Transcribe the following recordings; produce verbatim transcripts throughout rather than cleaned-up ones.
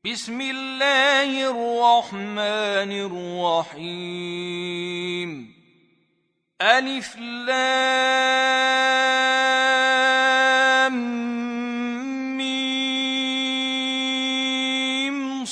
بسم الله الرحمن الرحيم ألف لام ميم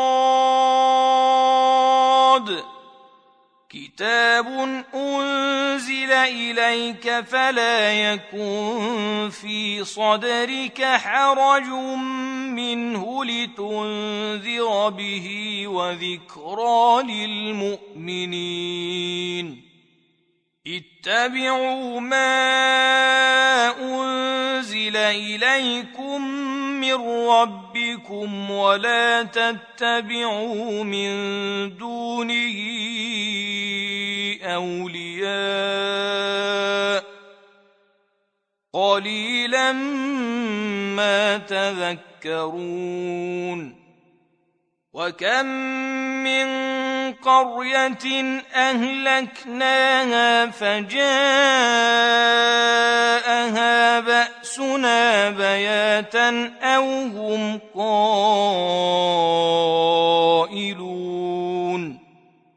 صاد كتاب أنزل إليك فلا يكن في صدرك حرج منه لتنذر به وذكرى للمؤمنين اتبعوا ما أنزل إليكم من ربكم ولا تتبعوا من دونه أولياء قليلا ما تذكرون وكم من قرية أهلكناها فجاءها بأسنا بياتا أو هم قائلون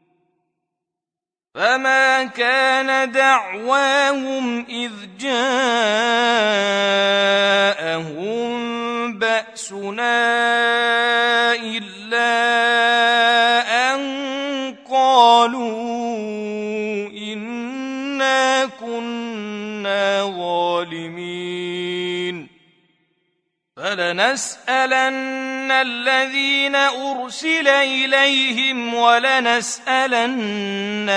فما كان دعواهم إذ جاءهم بأسنا إلا أن قالوا إنا كنا ظالمين فلنسألن الذين أرسل إليهم ولنسألن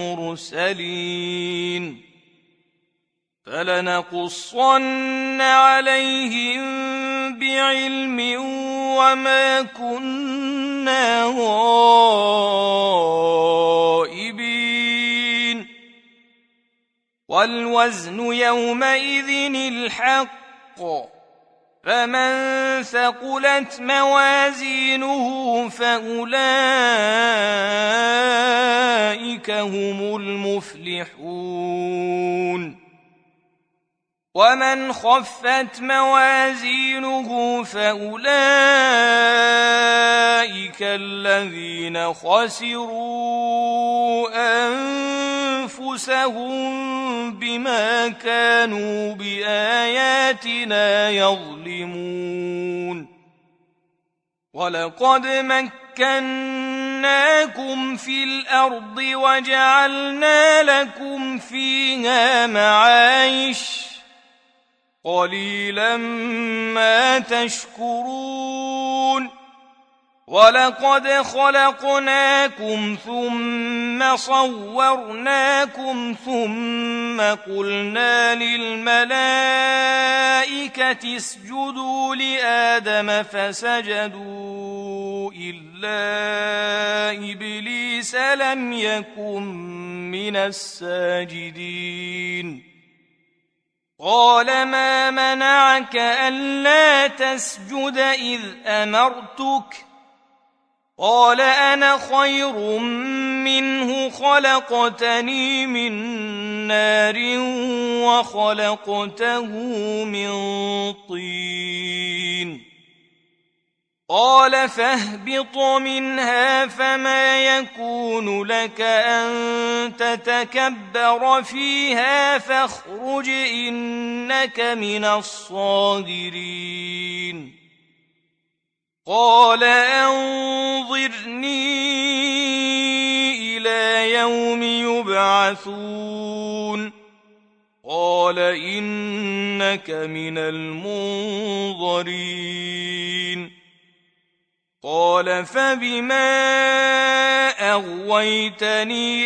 المرسلين فلنقصن عليهم بعلم وما كنا غائبين والوزن يومئذ الحق فمن ثقلت موازينه فأولئك هم المفلحون ومن خفت موازينه فأولئك الذين خسروا أنفسهم بما كانوا بآياتنا يظلمون ولقد مكناكم في الأرض وجعلنا لكم فيها معايش قليلا ما تشكرون ولقد خلقناكم ثم صورناكم ثم قلنا للملائكة اسجدوا لآدم فسجدوا إلا إبليس لم يكن من الساجدين قال ما منعك ألا تسجد إذ أمرتك قال أنا خير منه خلقتني من نار وخلقته من طين قال فاهبط منها فما يكون لك أن تتكبر فيها فاخرج إنك من الصاغرين قال أنظرني إلى يوم يبعثون قال إنك من المنظرين قال فبما أغويتني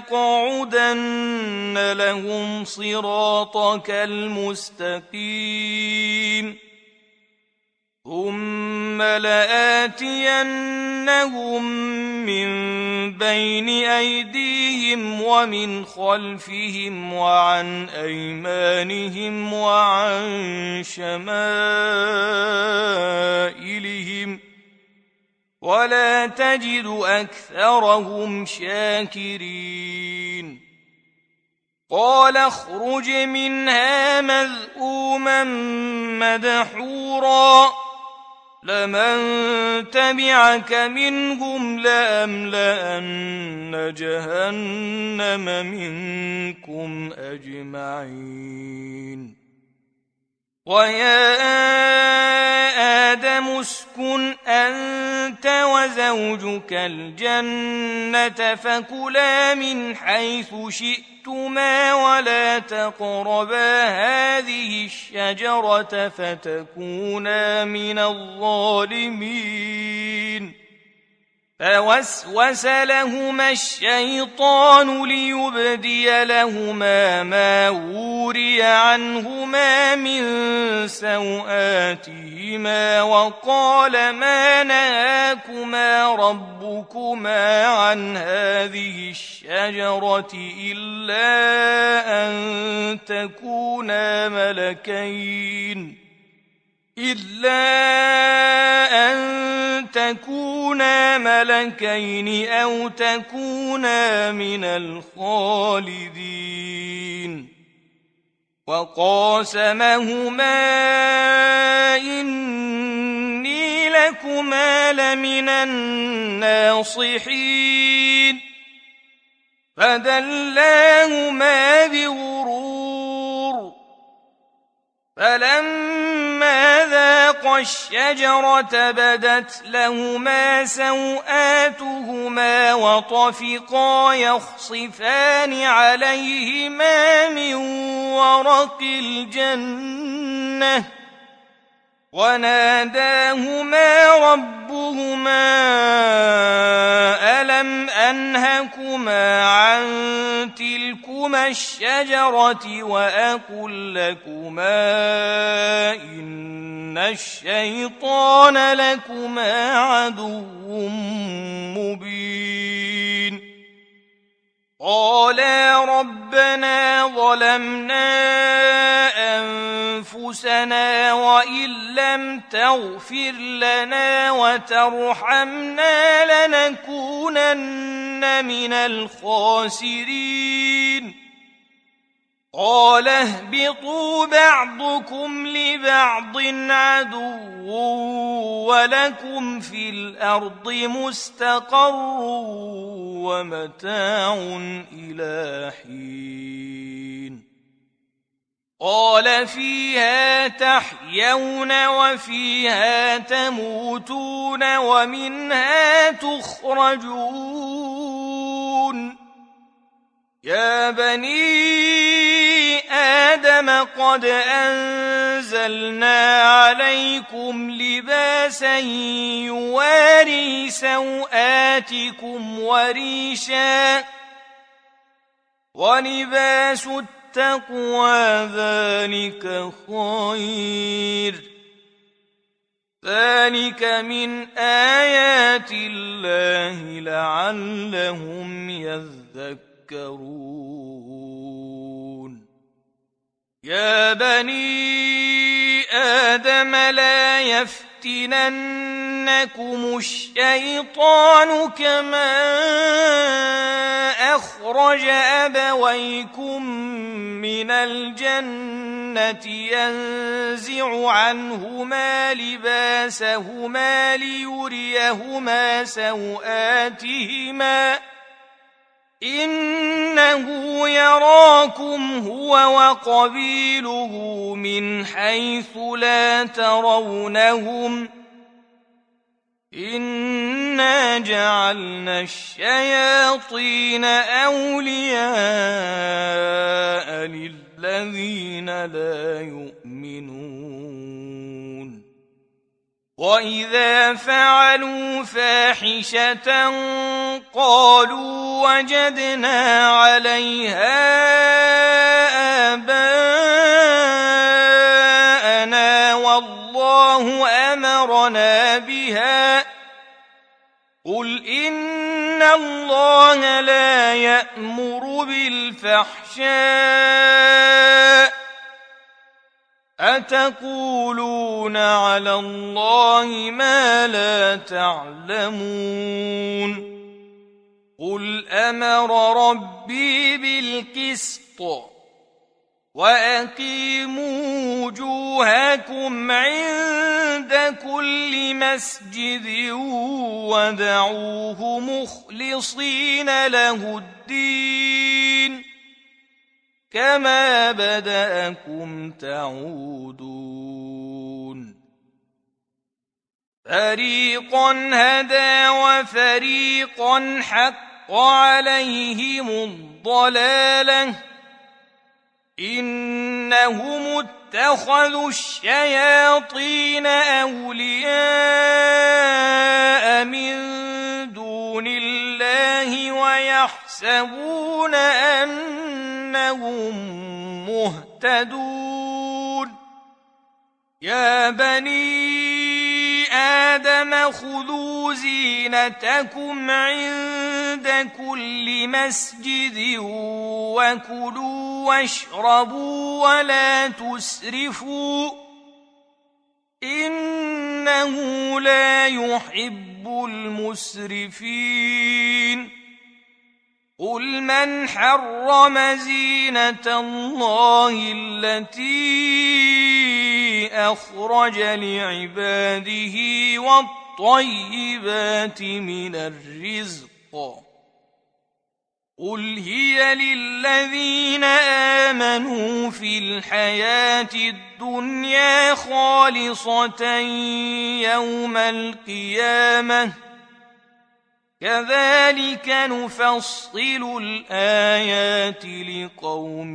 لأقعدن لهم صراطك المستقيم ثم لآتينهم من بين أيديهم ومن خلفهم وعن أيمانهم وعن شمائلهم ولا تجد أكثرهم شاكرين قال اخرج منها مذءوما مدحورا لمن تبعك منهم لأملأن جهنم منكم أجمعين ويا آدم اسكن أنت وزوجك الجنة فكلا من حيث شئتما ولا تقربا هذه الشجرة فتكونا من الظالمين فوسوس لهما الشيطان ليبدي لهما ما وري عنهما من سوآتهما وقال ما نهاكما ربكما عن هذه الشجرة إلا أن تكونا ملكين إلا أن تكونا ملكين أو تكونا من الخالدين وقاسمهما إني لكما لمن الناصحين فدلاهما بغرور فلما ذاقا الشجرة بدت لهما سوآتهما وطفقا يخصفان عليهما من ورق الجنة وناداهما ربهما ألم أنهكما عن تلكما الشجرة وأقل لكما إن الشيطان لكما عدو مبين قالا ربنا ظلمنا أنفسنا وإن لم تغفر لنا وترحمنا لنكونن من الخاسرين قال اهبطوا بعضكم لبعض عدو ولكم في الأرض مستقر ومتاع إلى حين قال فيها تحيون وفيها تموتون ومنها تخرجون يا بني آدم قد أنزلنا عليكم لباسا يواري سوآتكم وريشا ولباس التقوى ذلك خير ذلك من آيات الله لعلهم يذكرون يا بني آدم لا يفتننكم الشيطان كما أخرج أبويكم من الجنة ينزع عنهما لباسهما ليريهما سوآتهما إنه يراكم هو وقبيله من حيث لا ترونهم إنا جعلنا الشياطين أولياء للذين لا يؤمنون وإذا فعلوا فاحشة قالوا وجدنا عليها آباءنا والله أمرنا بها قل إن الله لا يأمر بالفحشاء أتقولون على الله ما لا تعلمون قل أمر ربي بالقسط وأقيموا وجوهكم عند كل مسجد ودعوه مخلصين له الدين كما بدأكم تعودون فريقا هدى وفريقا حق عليهم الضلالة إنهم اتخذوا الشياطين أولياء من دون الله ويحسبون أنهم مهتدون يا بني آدم خذوا زينتكم عند كل مسجد وكلوا واشربوا ولا تسرفوا إنه لا يحب المسرفين قل من حرم زينة الله التي أخرج لعباده والطيبات من الرزق قل هي للذين آمنوا في الحياة الدنيا خالصة يوم القيامة كذلك نفصل الآيات لقوم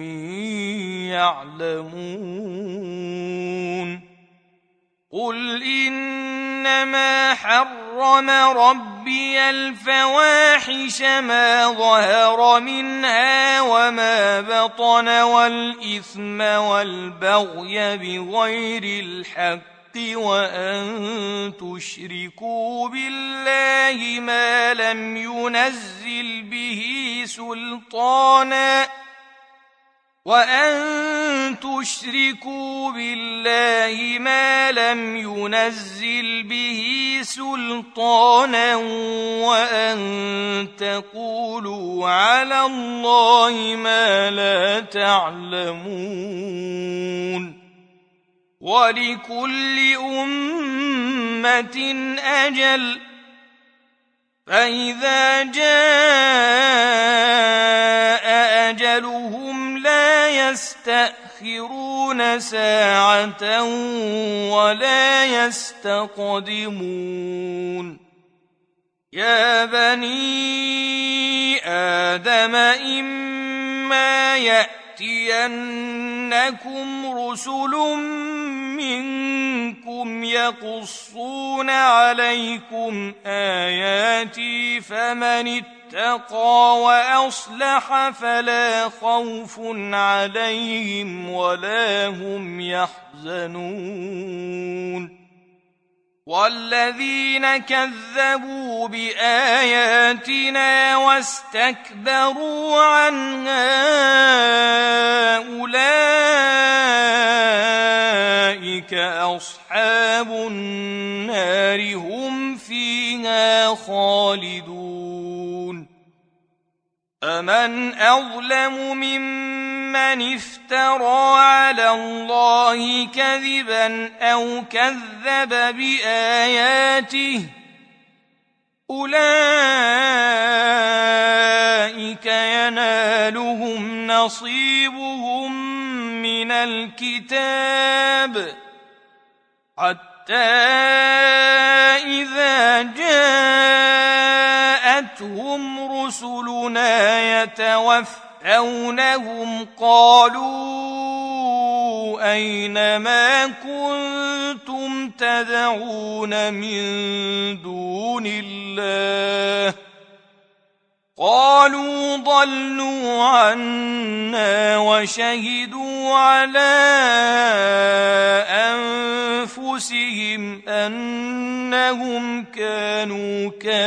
يعلمون قل إنما حرم ربي الفواحش ما ظهر منها وما بطن والإثم والبغي بغير الحق وأن تشركوا بالله ما لم ينزل به سلطانا وأن تشركوا بالله ما لم ينزل به سلطانا وأن تقولوا على الله ما لا تعلمون ولكل أمة أجل فإذا جاء أجلهم لا يستأخرون ساعة ولا يستقدمون يا بني آدم إما يأتينكم رسل منكم يقصون عليكم آياتي فمن اتقى وأصلح فلا خوف عليهم ولا هم يحزنون والذين كذبوا بآياتنا واستكبروا عنها أولئك أصحاب النار هم فيها خالدون أمن أظلم ممن افترى على الله كذبا أو كذب بآياته أولئك ينالهم نصيبهم من الكتاب حتى إذا جاءتهم رسلنا يتوفونهم قالوا أين ما كنتم تدعون من دون الله قالوا ضلوا عنا وشهدوا على أنفسهم أنهم كانوا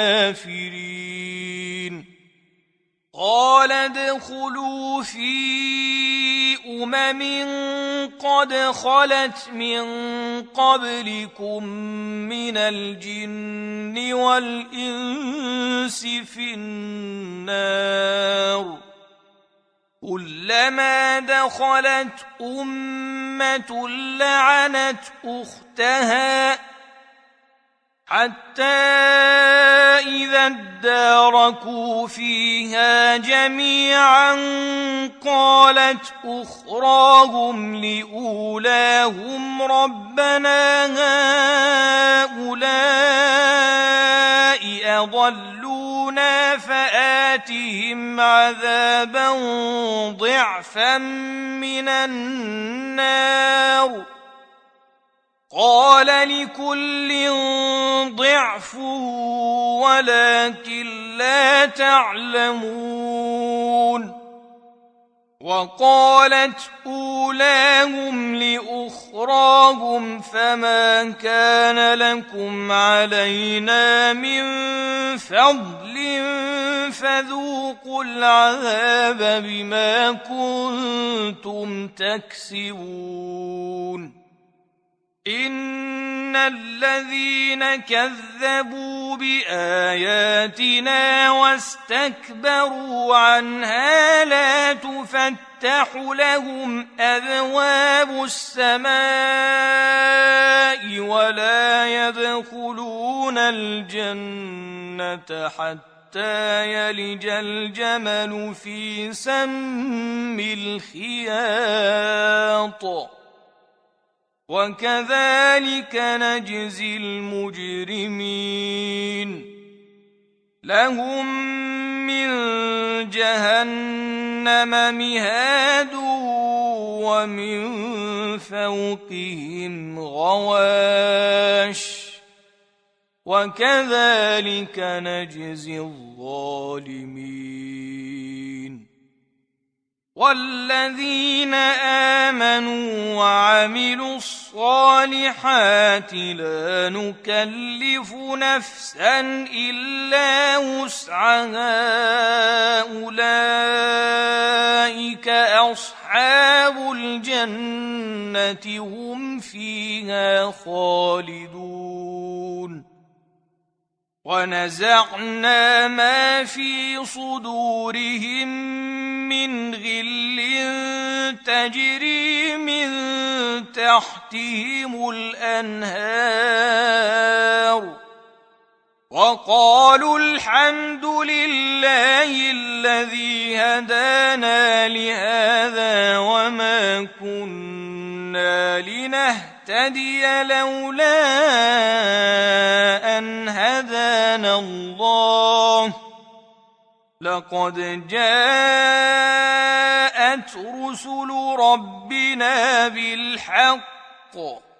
كافرين قال ادخلوا في أمم قد خلت من قبلكم من الجن والإنس في النار كلما دخلت أمة لعنت أختها حتى إذا اداركوا فيها جميعا قالت أخراهم لأولاهم ربنا هؤلاء أضلونا فآتهم عذابا ضعفا من النار قال لكل ضعف ولكن لا تعلمون وقالت أولاهم لأخراهم فما كان لكم علينا من فضل فذوقوا العذاب بما كنتم تكسبون إن الذين كذبوا بآياتنا واستكبروا عنها لا تفتح لهم أبواب السماء ولا يدخلون الجنة حتى يلج الجمل في سم الخياط وكذلك نجزي المجرمين لهم من جهنم مهاد ومن فوقهم غواش وكذلك نجزي الظالمين والذين آمنوا وعملوا الصالحات لا نكلف نفسا إلا وسعها أولئك أصحاب الجنة هم فيها خالدون ونزعنا ما في صدورهم من غل تجري من تحتهم الأنهار وقالوا الحمد لله الذي هدانا لهذا وما كنا لنهتدي لولا أن هدانا الله لقد جاءت رسل ربنا بالحق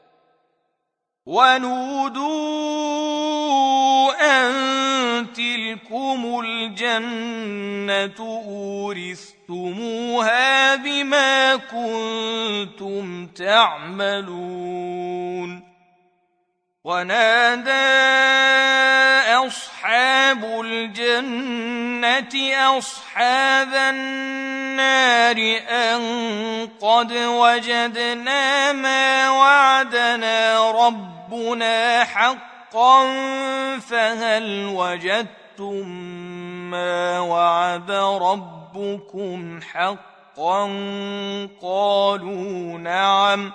ونودوا أن تلكم الجنة أورثتموها بما كنتم تعملون ونادى أصحاب الجنة أصحاب النار أن قد وجدنا ما وعدنا ربنا حقا فهل وجدتم ما وعد ربكم حقا قالوا نعم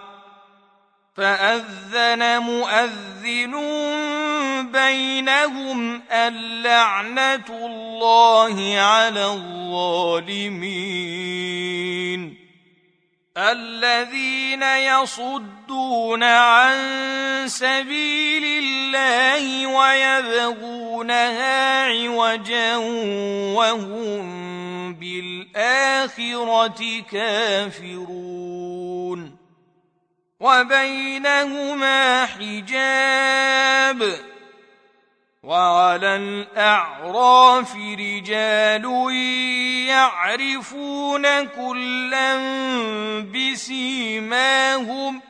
فأذن مؤذن بينهم اللعنة الله على الظالمين الذين يصدون عن سبيل الله ويبغونها عوجا وهم بالآخرة كافرون وبينهما حجاب وعلى الأعراف رجال يعرفون كلا بسيماهم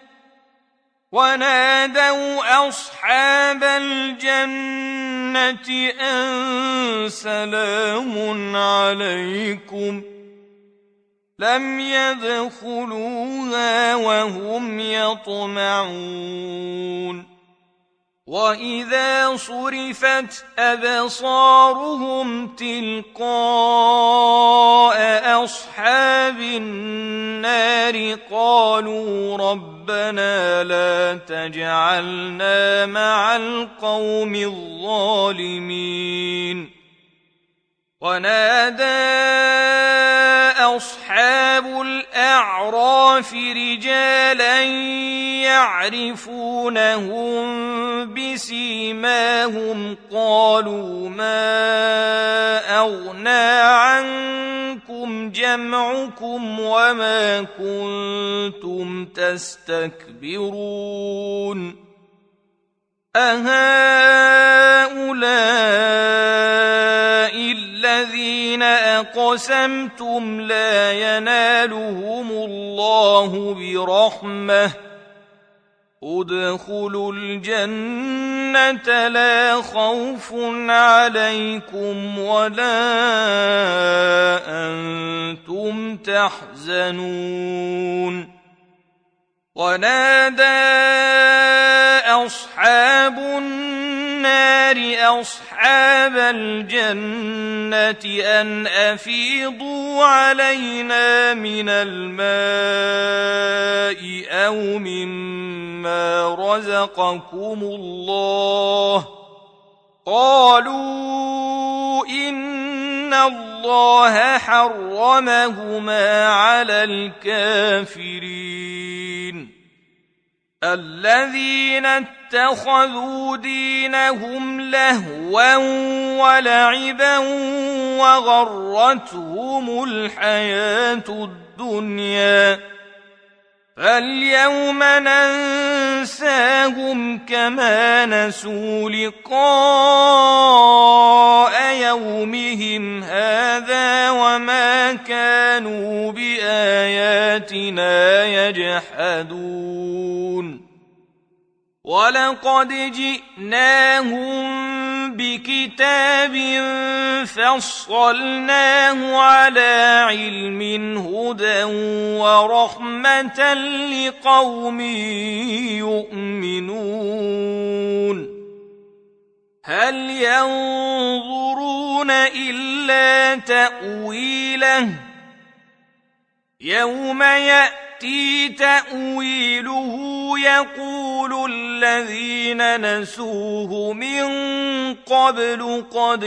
ونادوا أصحاب الجنة أن سلام عليكم لم يدخلوها وهم يطمعون وإذا صرفت أبصارهم تلقاء أصحاب النار قالوا ربنا لا تجعلنا مع القوم الظالمين ونادى أصحاب الأعراف رجالا يعرفونهم بسيماهم قالوا ما أغنى عنكم جمعكم وما كنتم تستكبرون أهؤلاء الذين أقسمتم لا ينالهم الله برحمة ادخلوا الجنة لا خوف عليكم ولا أنتم تحزنون ونادى أصحاب النار أصحاب الجنة أن أفيضوا علينا من الماء أو مما رزقكم الله قالوا إن الله حرمهما على الكافرين الذين اتخذوا دينهم لهوا ولعبا وغرتهم الحياة الدنيا فاليوم ننساهم كما نسوا لقاء يومهم هذا وما كانوا بآياتنا يجحدون ولقد جئناهم بكتاب فصلناه على علم هدى ورحمة لقوم يؤمنون هل ينظرون إلا تأويله يوم يأتي تأويله يقول الذين نسوه من قبل قد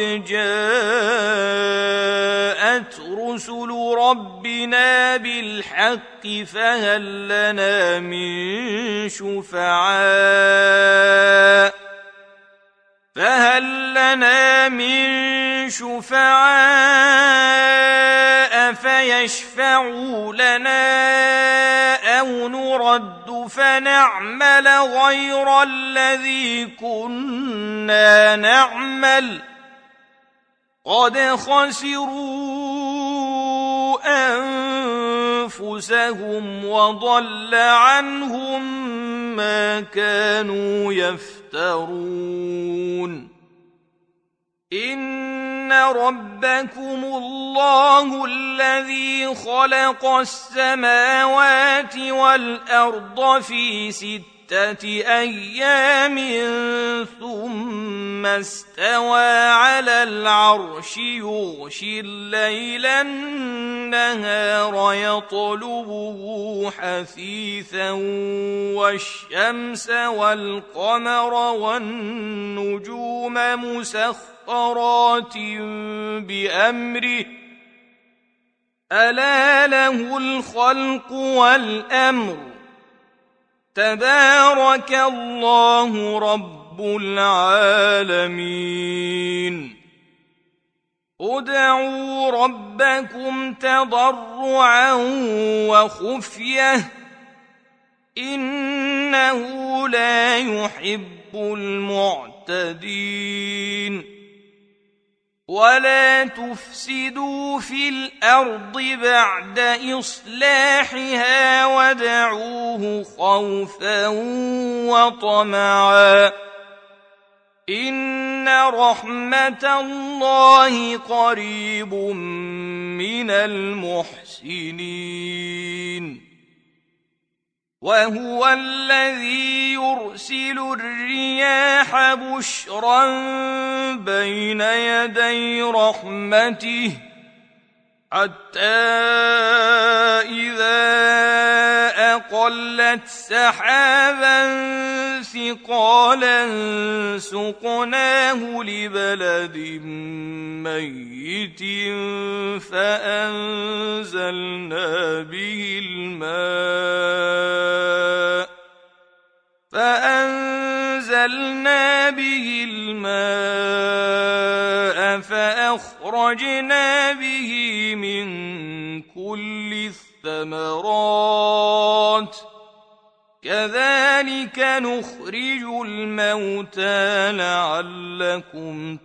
جاءت رسل ربنا بالحق فهل لنا من شفعاء فهل لنا من شفعاء فيشفعوا لنا أو نرد فنعمل غير الذي كنا نعمل قد خسروا أنفسهم وضل عنهم ما كانوا يفترون إن ربكم الله الذي خلق السماوات والأرض في ستة أيام ثم استوى على العرش يغشي الليل النهار يطلبه حثيثا والشمس والقمر والنجوم مسخرات بأمره ألا له الخلق والأمر تبارك الله رب العالمين ادعوا ربكم تضرعا وخفية إنه لا يحب المعتدين ولا تفسدوا في الأرض بعد إصلاحها وادعوه خوفا وطمعا إن رحمة الله قريب من المحسنين وهو الذي يرسل الرياح بشرا بين يدي رحمته حتى إذا أقلت سحابا ثقالا سقناه لبلد ميت فأنزلنا به الماء فأنزلنا به الماء فأخرجنا به من كل الثمرات كذلك نخرج الموتى لعلكم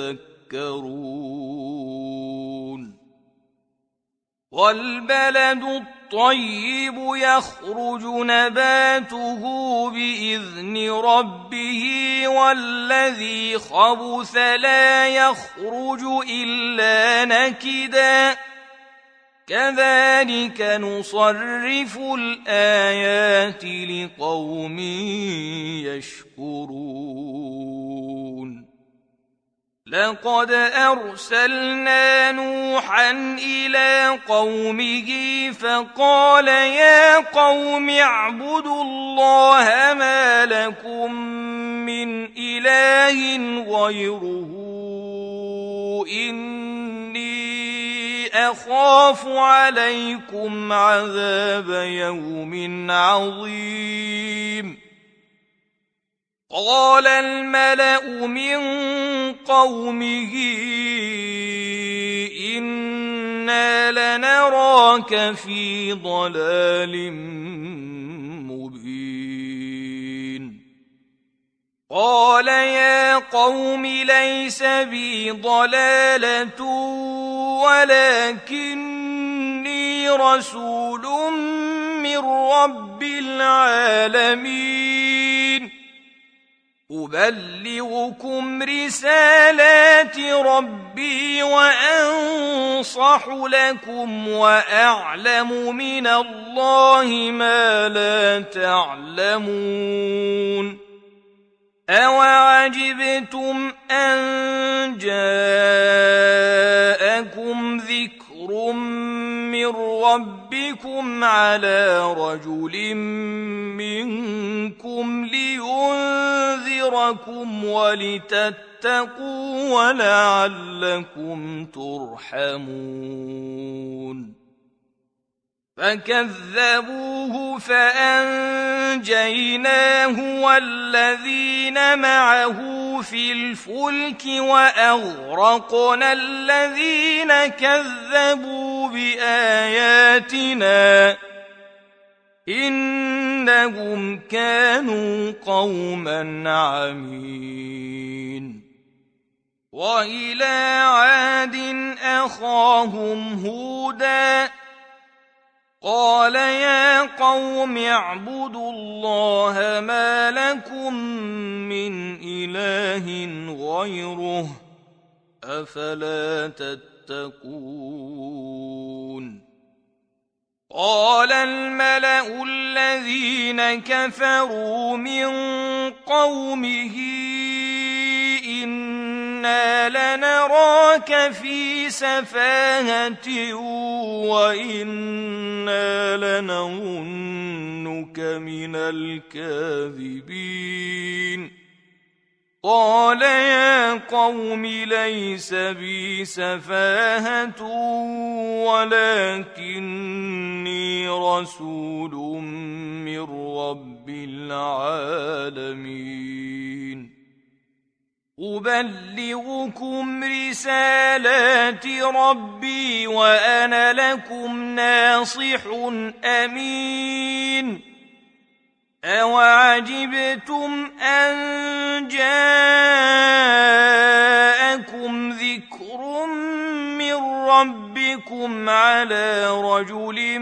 تذكرون والبلد الطيب يخرج نباته بإذن ربه والذي خبث لا يخرج إلا نكدا كذلك نصرف الآيات لقوم يشكرون لقد أرسلنا نوحا إلى قومه فقال يا قوم اعبدوا الله ما لكم من إله غيره إني أخاف عليكم عذاب يوم عظيم قال الملأ من قومه إنا لنراك في ضلال مبين قال يا قوم ليس بي ضلالة ولكني رسول من رب العالمين أبلغكم رسالات ربي وأنصح لكم وأعلم من الله ما لا تعلمون أوعجبتم أن جاءكم ذكر من ربكم على رجل منكم لينذركم ولتتقوا ولعلكم ترحمون فكذبوه فأنجيناه والذين معه في الفلك وأغرقنا الذين كذبوا بآياتنا إنهم كانوا قوما عمين وإلى عاد أخاهم هودا قال يا قوم اعبدوا الله ما لكم من إله غيره أفلا تتقون قال الملأ الذين كفروا من قومه إنا لنراك في سفاهة وإنا لنظنك من الكاذبين قال يا قوم ليس بي سفاهة ولكني رسول من رب العالمين أبلغكم رسالات ربي وأنا لكم ناصح أمين أوعجبتم أن جاءكم ذكر من ربكم على رجل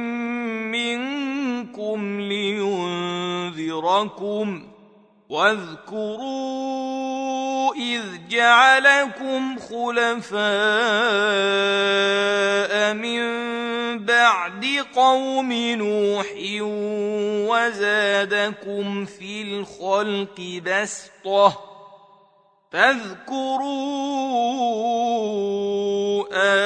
منكم لينذركم واذكروا إذ جعلكم خلفاء من بعد بعد قوم نوح وزادكم في الخلق بسطة فاذكروا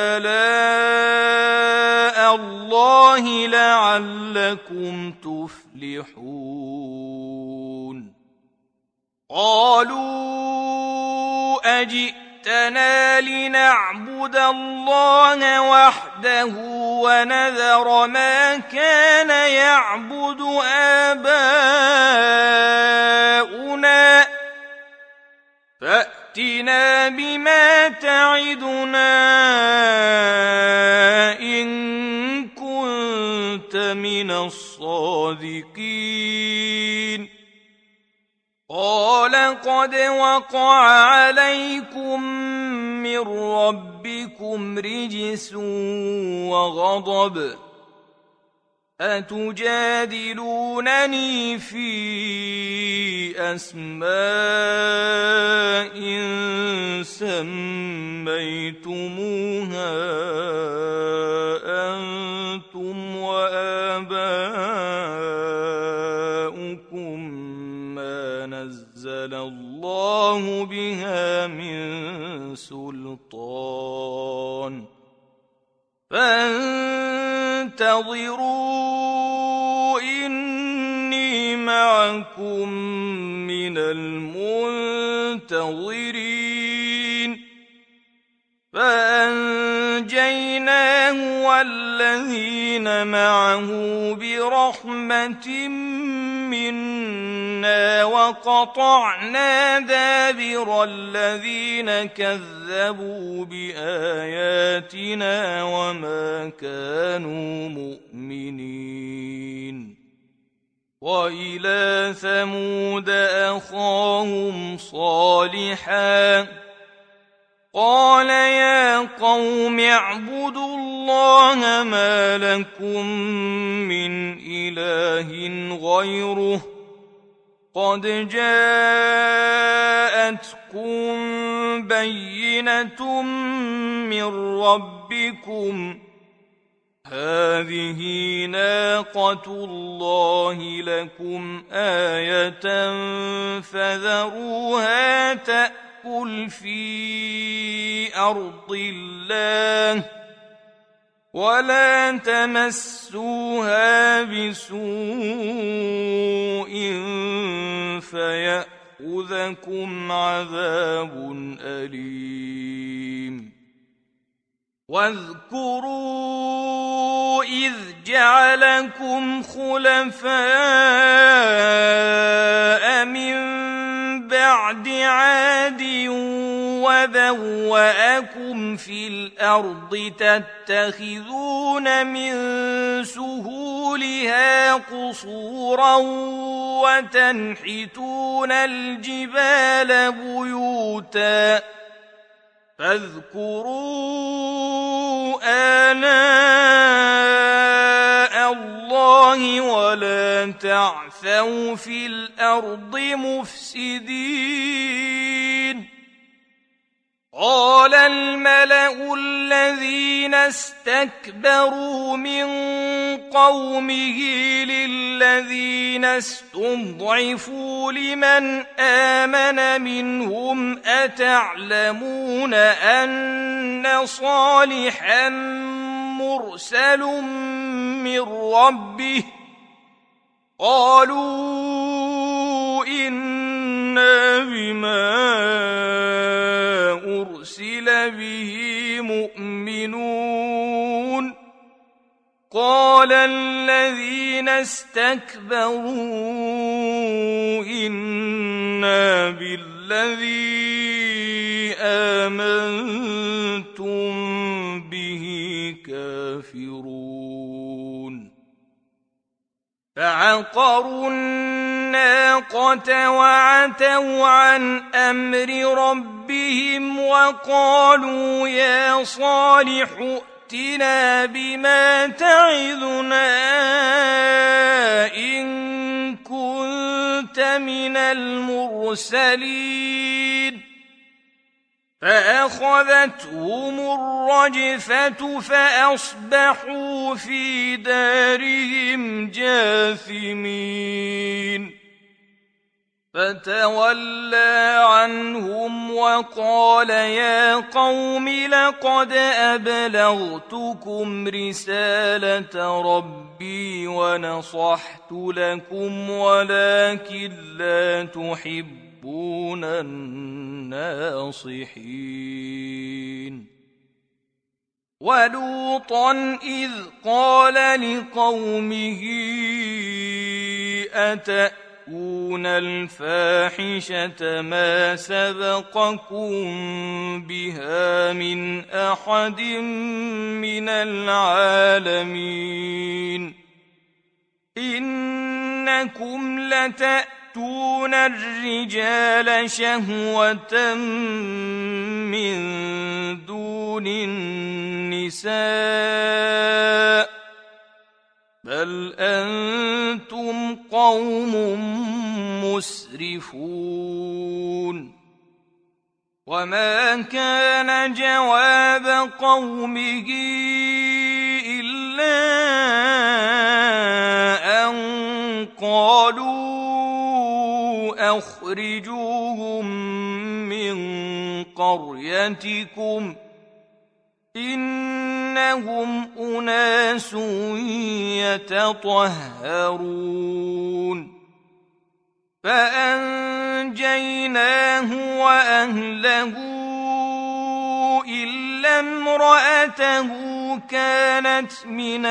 آلاء الله لعلكم تفلحون قالوا أجئتنا لنعبد الله وحده ونذر ما كان يعبد آباؤنا فأتنا بما تعدنا إن كنت من الصادقين قال قد وقع عليكم من ربكم رجس وغضب أتجادلونني في أسماء سميتموها أنتم وآباؤكم ما نزل الله بها من سلطان فانتظروا إني معكم من المنتظرين فأنجيناه والذين معه برحمة منا وقطعنا دابر الذين كذبوا بآياتنا وما كانوا مؤمنين وإلى ثمود أخاهم صالحا قال يا قوم اعبدوا الله ما لكم من إله غيره قد جاءتكم بينة من ربكم هذه ناقة الله لكم آية فذروها تأكل في أرض الله ولا تمسوها بسوء فيأخذكم عذاب أليم واذكروا إذ جعلكم خلفاء من بعد عاد وبوأكم في الأرض تتخذون من سهولها قصورا وتنحتون الجبال بيوتا فاذكروا آلاء الله ولا تعثوا في الأرض مفسدين قال الملأ الذين استكبروا من قومه للذين استضعفوا لمن آمن منهم أتعلمون أن صالحا مرسل من ربه قالوا إنا بما أرسل به مؤمنون قال الذين استكبروا إنا بالذي آمنتم به كافرون فعقروا الناقة وعتوا عن أمر ربهم وقالوا يا صالح ائتنا بما تعظنا إن كنت من المرسلين فأخذتهم الرجفة فأصبحوا في دارهم جاثمين فتولى عنهم وقال يا قوم لقد أبلغتكم رسالة ربي ونصحت لكم ولكن لا تحبون الناصحين ولوطا إذ قال لقومه أتأتون الفاحشة ما سبقكم بها من أحد من العالمين إنكم لتأتون الرجال شهوة من دون النساء بل أنتم قوم مسرفون وما كان جواب قومه إلا أن قالوا أخرجوهم من قريتكم إنهم أناس يتطهرون فأنجيناه وأهله إلا امرأته كانت من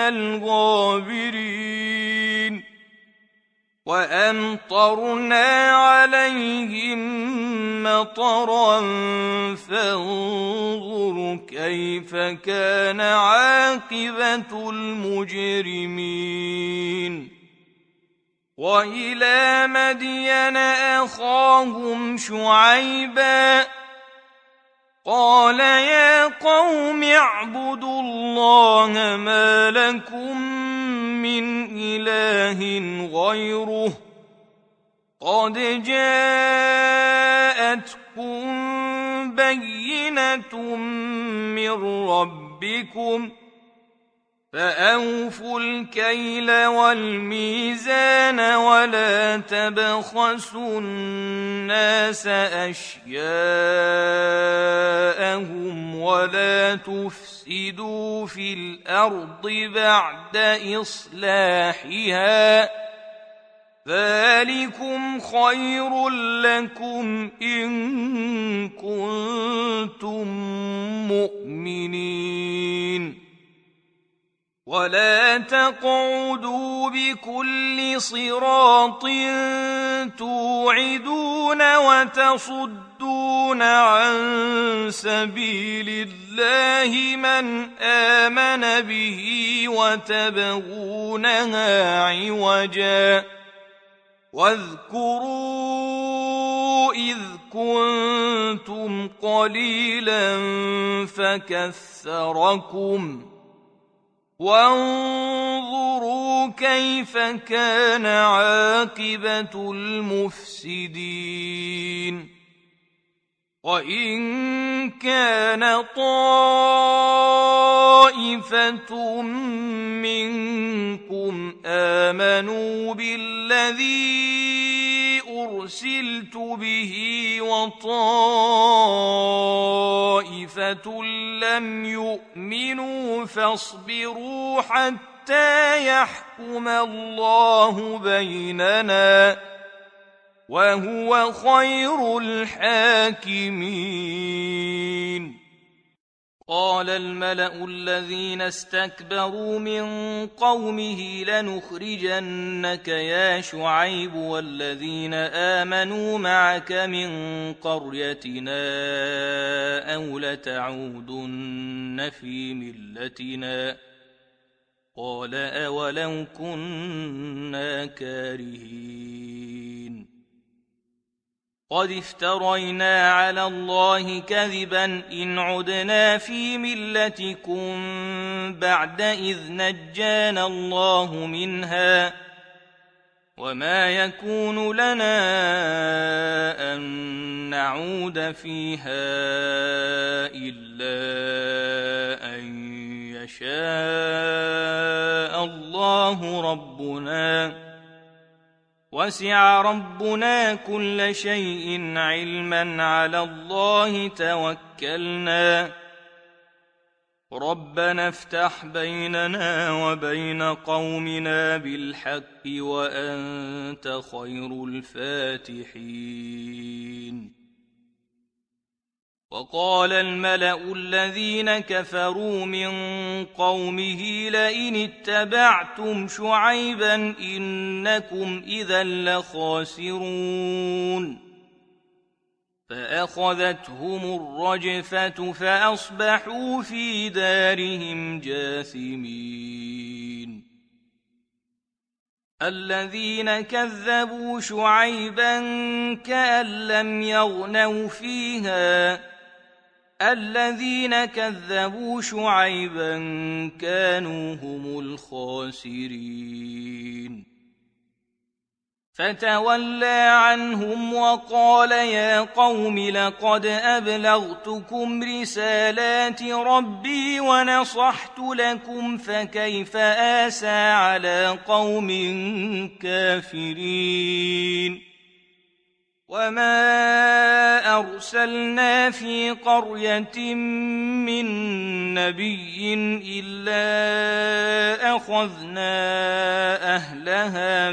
الغابرين وأمطرنا عليهم مطرا فانظر كيف كان عاقبة المجرمين وإلى مدين أخاهم شعيبا قال يا قوم اعبدوا الله ما لكم من إله غيره قد جاءتكم بينة من ربكم فأوفوا الكيل والميزان ولا تبخسوا الناس أشياءهم ولا تفسدوا في الأرض بعد إصلاحها ذلكم خير لكم إن كنتم مؤمنين ولا تقعدوا بكل صراط توعدون وتصدون عن سبيل الله من آمن به وتبغونها عوجا واذكروا إذ كنتم قليلا فكثركم وانظروا كيف كان عاقبة المفسدين وإن كان طائفة منكم آمنوا بالذي أرسلت به وطائفة لم يؤمنوا فاصبروا حتى يحكم الله بيننا وهو خير الحاكمين قال الملأ الذين استكبروا من قومه لنخرجنك يا شعيب والذين آمنوا معك من قريتنا أو لتعودن في ملتنا قال أولو كنا كارهين قد افترينا على الله كذبا إن عدنا في ملتكم بعد إذ نجانا الله منها وما يكون لنا أن نعود فيها إلا أن يشاء الله ربنا، وسع ربنا كل شيء علما، على الله توكلنا. ربنا افتح بيننا وبين قومنا بالحق وأنت خير الفاتحين. وقال الملأ الذين كفروا من قومه لئن اتبعتم شعيبا إنكم إذا لخاسرون. فأخذتهم الرجفة فأصبحوا في دارهم جاثمين. الذين كذبوا شعيبا كأن لم يغنوا فيها، الذين كذبوا شعيبا كانوا هم الخاسرين. فتولى عنهم وقال يا قوم لقد أبلغتكم رسالات ربي ونصحت لكم، فكيف آسى على قوم كافرين. وما أرسلنا في قرية من نبي إلا أخذنا أهلها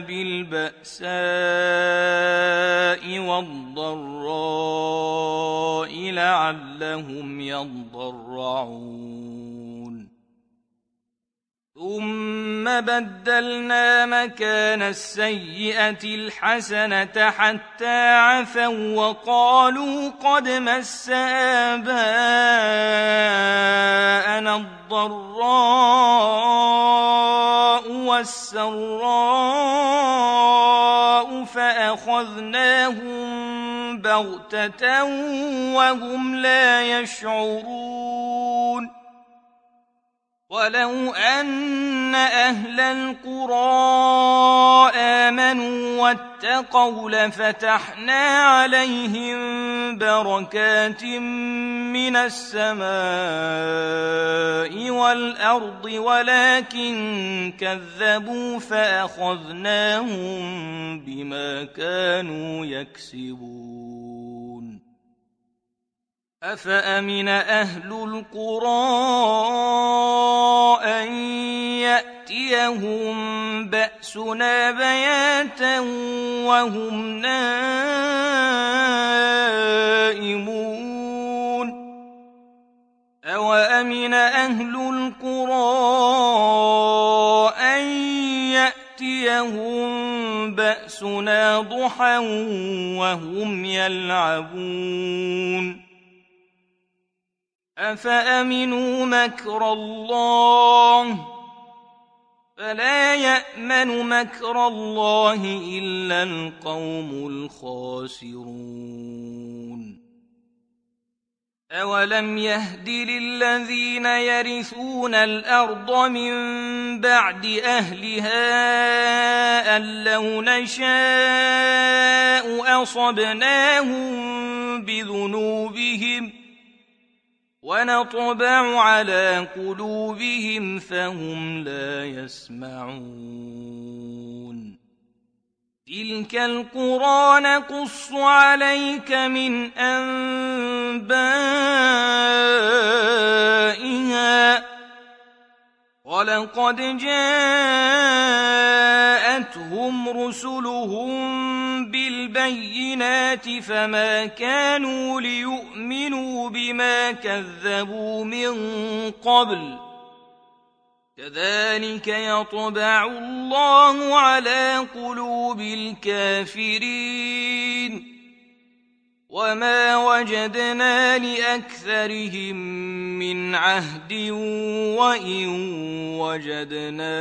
بالبأساء والضراء لعلهم يضرعون. ثم بدلنا مكان السيئة الحسنة حتى عفوا وقالوا قد مس آباءنا الضراء والسراء فأخذناهم بغتة وهم لا يشعرون. ولو أن أهل القرى آمنوا واتقوا لفتحنا عليهم بركات من السماء والأرض ولكن كذبوا فأخذناهم بما كانوا يكسبون. أفأمن أهل القرى أن يأتيهم بأسنا بياتا وهم نائمون. أوأمن أهل القرى أن يأتيهم بأسنا ضحى وهم يلعبون. أفأمنوا مكر الله فلا يأمن مكر الله إلا القوم الخاسرون. أولم يهد للذين يرثون الأرض من بعد أهلها أن لو نشاء أصبناهم بذنوبهم ونطبع على قلوبهم فهم لا يسمعون. تلك القرى نقص عليك من أنبائها ولقد جاءتهم رسلهم بالبينات فما كانوا ليؤمنوا بما كذبوا من قبل كذلك يطبع الله على قلوب الكافرين وما وجدنا لأكثرهم من عهد وإن وجدنا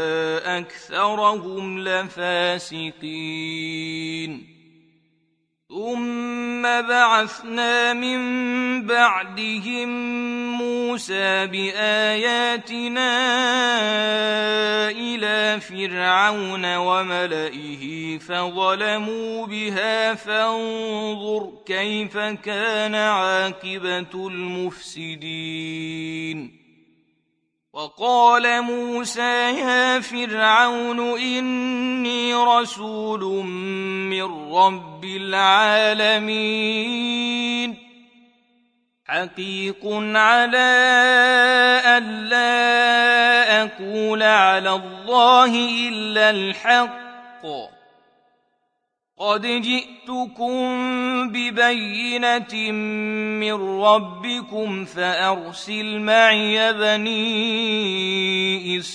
أكثرهم لفاسقين ثم بعثنا من بعدهم موسى بآياتنا إلى فرعون وملئه فظلموا بها فانظر كيف كان عاقبة المفسدين. وقال موسى يا فرعون إني رسول من رب العالمين حقيق على ألا أقول على الله إلا الحق قد جئتكم ببينة من ربكم فأرسل معي بني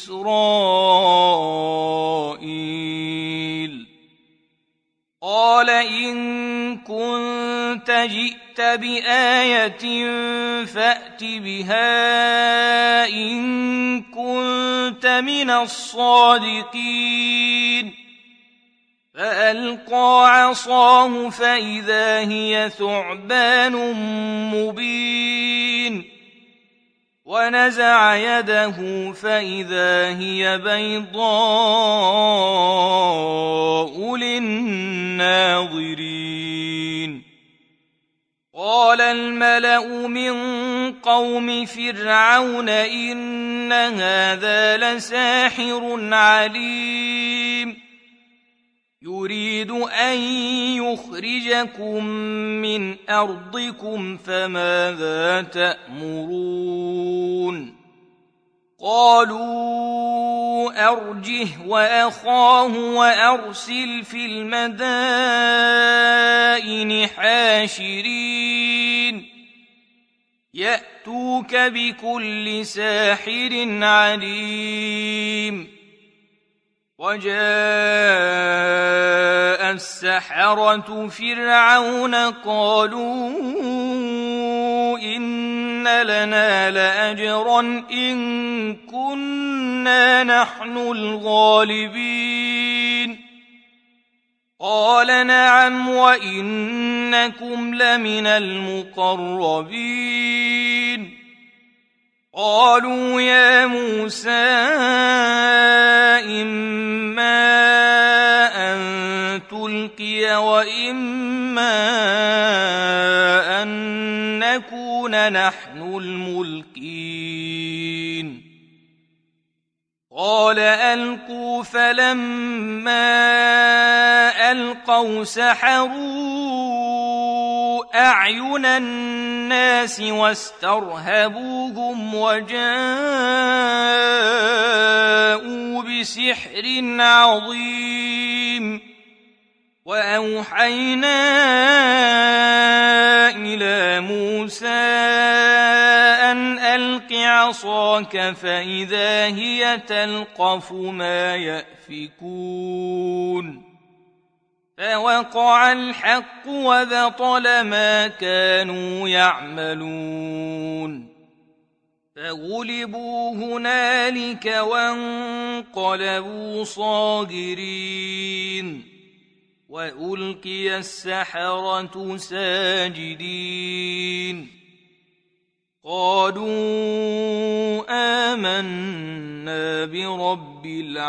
إسرائيل. قال إن كنت جئت بآية فأت بها إن كنت من الصادقين. فألقى عصاه فإذا هي ثعبان مبين ونزع يده فإذا هي بيضاء للناظرين. قال الملأ من قوم فرعون إن هذا لساحر عليم يريد أن يخرجكم من أرضكم فماذا تأمرون؟ قالوا أرجه وأخاه وأرسل في المدائن حاشرين يأتوك بكل ساحر عليم. وجاء السحرة فرعون قالوا إن لنا لأجرا إن كنا نحن الغالبين. قال نعم وإنكم لمن المقربين. قالوا يا موسى إما أن تلقي وإما أن نكون نحن الملقين. قال ألقوا فلما ألقوا سحروا أعين الناس واسترهبوهم وجاءوا بسحر عظيم. وأوحينا إلى موسى أن ألق عصاك فإذا هي تلقف ما يأفكون. فوقع الحق وبطل ما كانوا يعملون. فغلبوا هنالك وانقلبوا صاغرين وألقي السحرة ساجدين. قالوا آمنا برب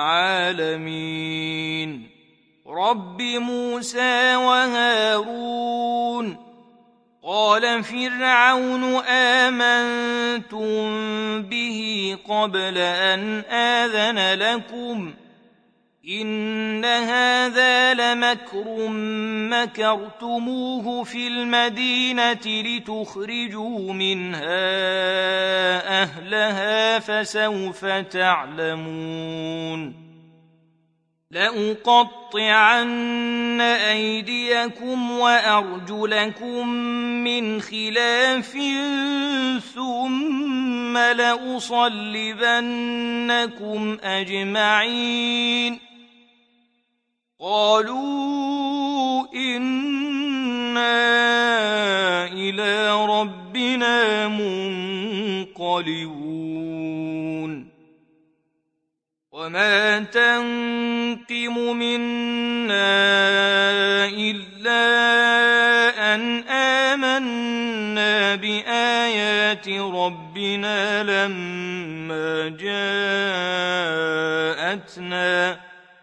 العالمين رب موسى وهارون. قال فرعون آمنتم به قبل أن آذن لكم إن هذا لمكر مكرتموه في المدينة لتخرجوا منها أهلها فسوف تعلمون. لأقطعن أيديكم وأرجلكم من خلاف ثم لأصلبنكم أجمعين. قالوا إنا إلى ربنا منقلبون. وما تنقم منا إلا بآيات ربنا لما جاءتنا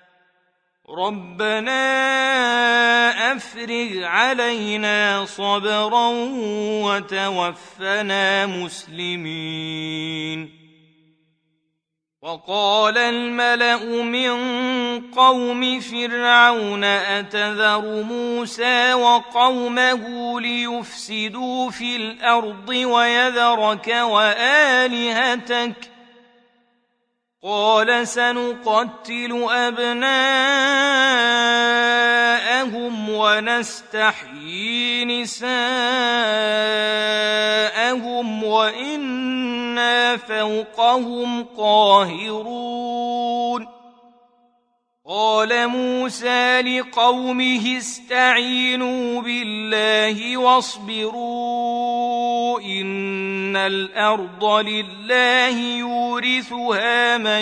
ربنا أفرغ علينا صبرا وتوفنا مسلمين. وقال الملأ من قوم فرعون أتذر موسى وقومه ليفسدوا في الأرض ويذرك وآلهتك قال سنقتل أبناءهم ونستحيي نساءهم وإنا فوقهم قاهرون. قال موسى لقومه استعينوا بالله واصبروا إن الأرض لله يورثها من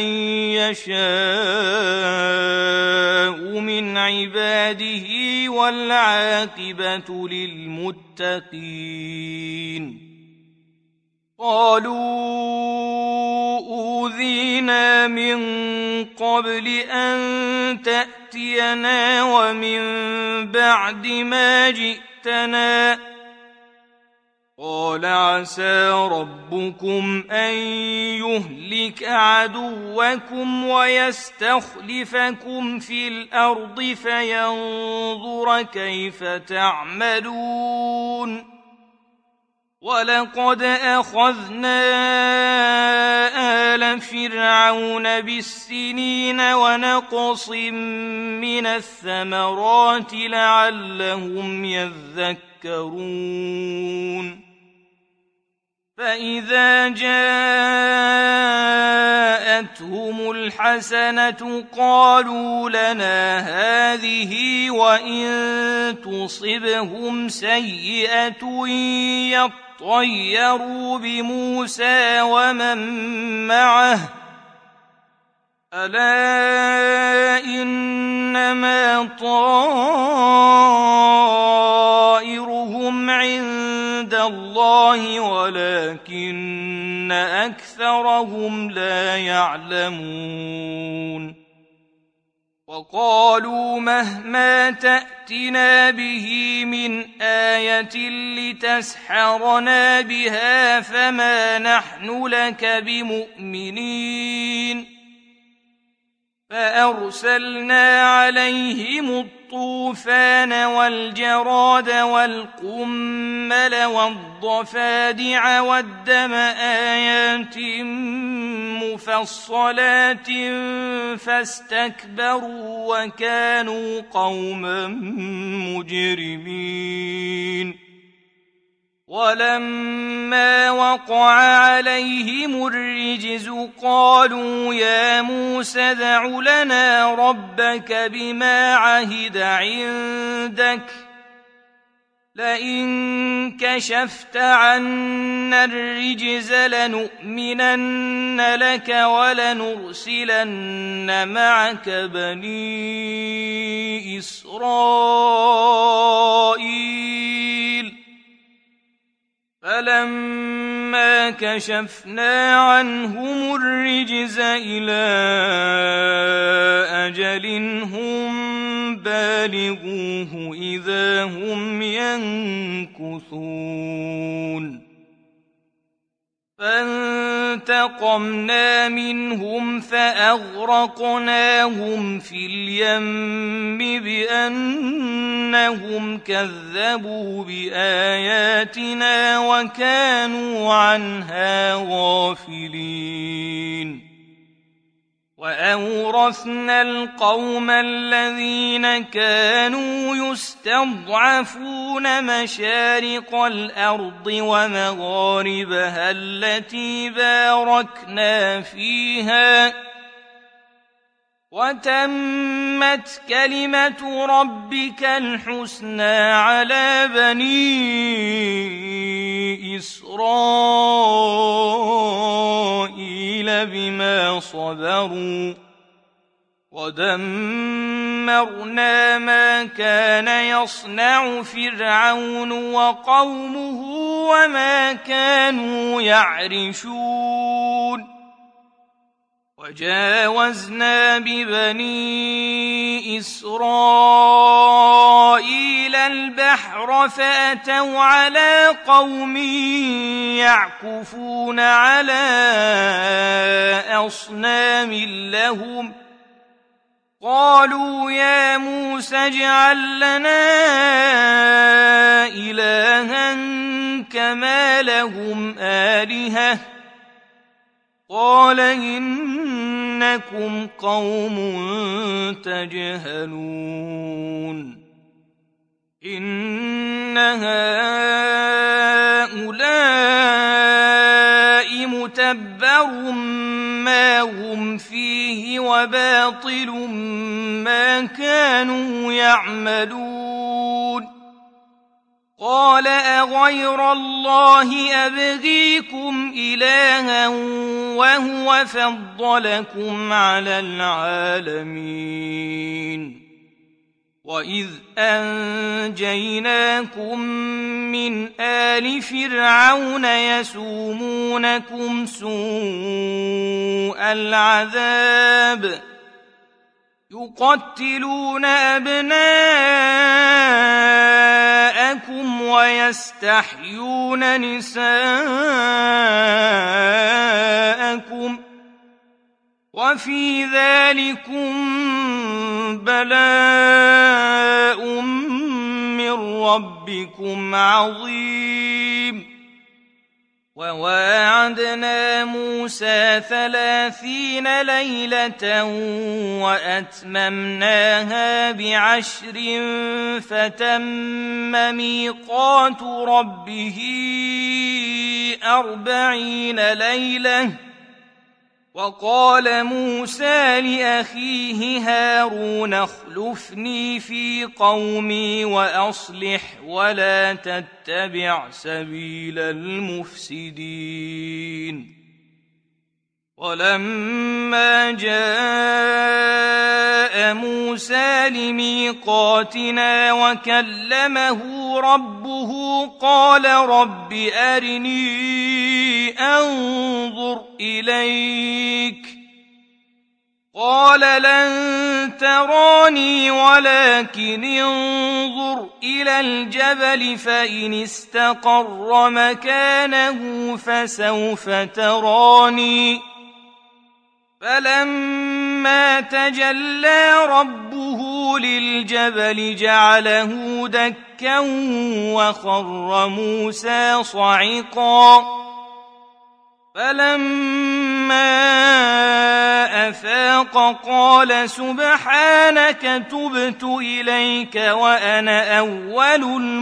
يشاء من عباده والعاقبة للمتقين. قالوا أوذينا من قبل أن تأتينا ومن بعد ما جئتنا قال عسى ربكم أن يهلك عدوكم ويستخلفكم في الأرض فينظر كيف تعملون. ولقد أخذنا آل فرعون بالسنين ونقص من الثمرات لعلهم يذكرون. فإذا جاءتهم الحسنة قالوا لنا هذه وإن تصبهم سيئة يطيروا بموسى ومن معه ألا إنما طائرهم عند الله ولكن أكثرهم لا يعلمون. وقالوا مهما تأتنا به من آية لتسحرنا بها فما نحن لك بمؤمنين. فأرسلنا عليهم الطوفان والجراد والقمل والضفادع والدم آيات مفصلات فاستكبروا وكانوا قوما مجرمين. ولما وقع عليهم الرجز قالوا يا موسى ادع لنا ربك بما عهد عندك لئن كشفت عنا الرجز لنؤمنن لك ولنرسلن معك بني إسرائيل. فلما كشفنا عنهم الرجز إلى أجل هم بالغوه إذا هم ينكثون. فانتقمنا منهم فأغرقناهم في اليم بأنهم كذبوا بآياتنا وكانوا عنها غافلين. وأورثنا القوم الذين كانوا يستضعفون مشارق الأرض ومغاربها التي باركنا فيها وتمت كلمة ربك الحسنى على بني إسرائيل بما صبروا ودمرنا ما كان يصنع فرعون وقومه وما كانوا يعرشون وجاوزنا ببني إسرائيل البحر فأتوا على قوم يعكفون على أصنام لهم قالوا يا موسى اجعل لنا إلها كما لهم آلهة قال إنكم قوم تجهلون إن هؤلاء متبر ما هم فيه وباطل ما كانوا يعملون قال أغير الله أبغيكم إلها وهو فضلكم على العالمين وإذ أنجيناكم من آل فرعون يسومونكم سوء العذاب يقتلون أبناءكم ويستحيون نساءكم وفي ذلكم بلاء من ربكم عظيم وواعدنا موسى ثلاثين ليلة وأتممناها بعشر فتم ميقات ربه أربعين ليلة وقال موسى لأخيه هارون اخلفني في قومي وأصلح ولا تتبع سبيل المفسدين ولما جاء موسى لميقاتنا وكلمه ربه قال رب أرني أنظر إليك قال لن تراني ولكن انظر إلى الجبل فإن استقر مكانه فسوف تراني فلما تجلى ربه للجبل جعله دكا وخر موسى صعقا فلما أفاق قال سبحانك تبت إليك وأنا أول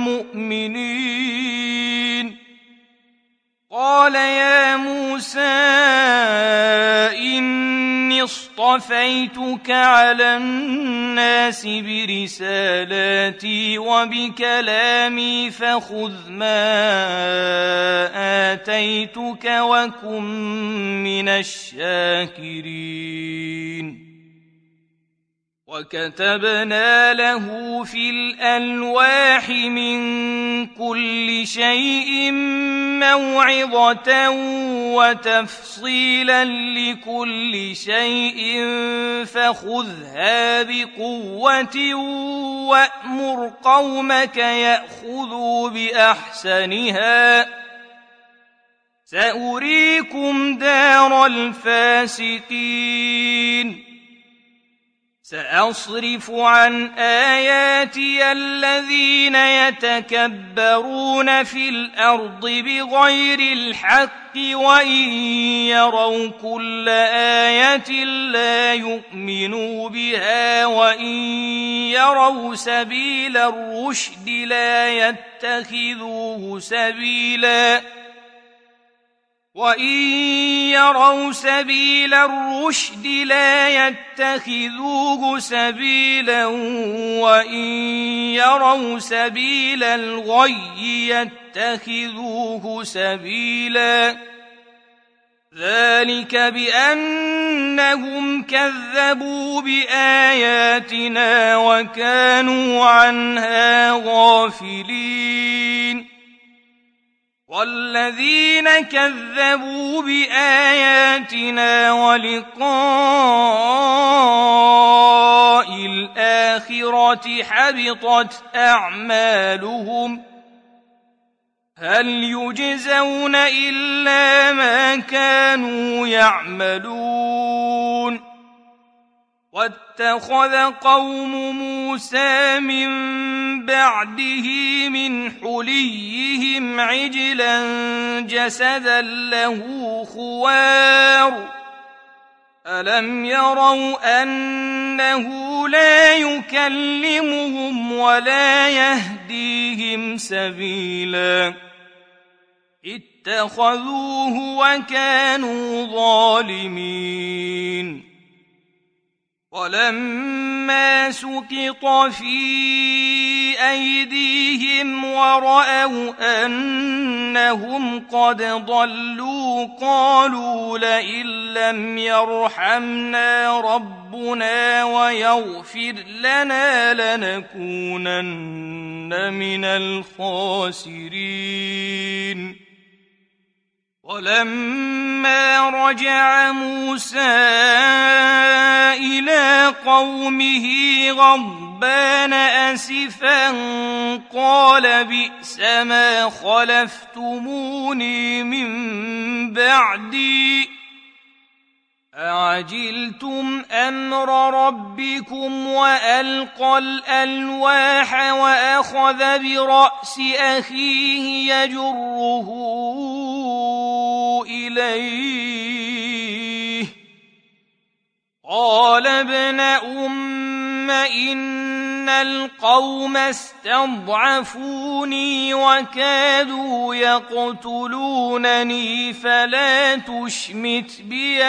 المؤمنين قال يا موسى إني اصطفيتك على الناس برسالاتي وبكلامي فخذ ما آتيتك وكن من الشاكرين وكتبنا له في الألواح من كل شيء موعظة وتفصيلا لكل شيء فخذها بقوة وأمر قومك يأخذوا بأحسنها سأريكم دار الفاسقين سأصرف عن آياتي الذين يتكبرون في الأرض بغير الحق وإن يروا كل آية لا يؤمنوا بها وإن يروا سبيل الرشد لا يتخذوه سبيلا وإن يروا سبيل الرشد لا يتخذوه سبيلا وإن يروا سبيل الغي يتخذوه سبيلا ذلك بأنهم كذبوا بآياتنا وكانوا عنها غافلين والذين كذبوا بآياتنا ولقاء الآخرة حبطت أعمالهم هل يجزون إلا ما كانوا يعملون واتخذ قوم موسى من بعده من حليهم عجلا جسدا له خوار ألم يروا أنه لا يكلمهم ولا يهديهم سبيلا اتخذوه وكانوا ظالمين ولما سقط في أيديهم ورأوا أنهم قد ضلوا قالوا لئن لم يرحمنا ربنا ويغفر لنا لنكونن من الخاسرين ولما رجع موسى إلى قومه غضبان أسفا قال بئس ما خلفتموني من بعدي أعجلتم أمر ربكم وألقى الألواح وأخذ برأس أخيه يجره إليه قال ابن أم إن القوم استضعفوني وكادوا يقتلونني فلا تشمت بي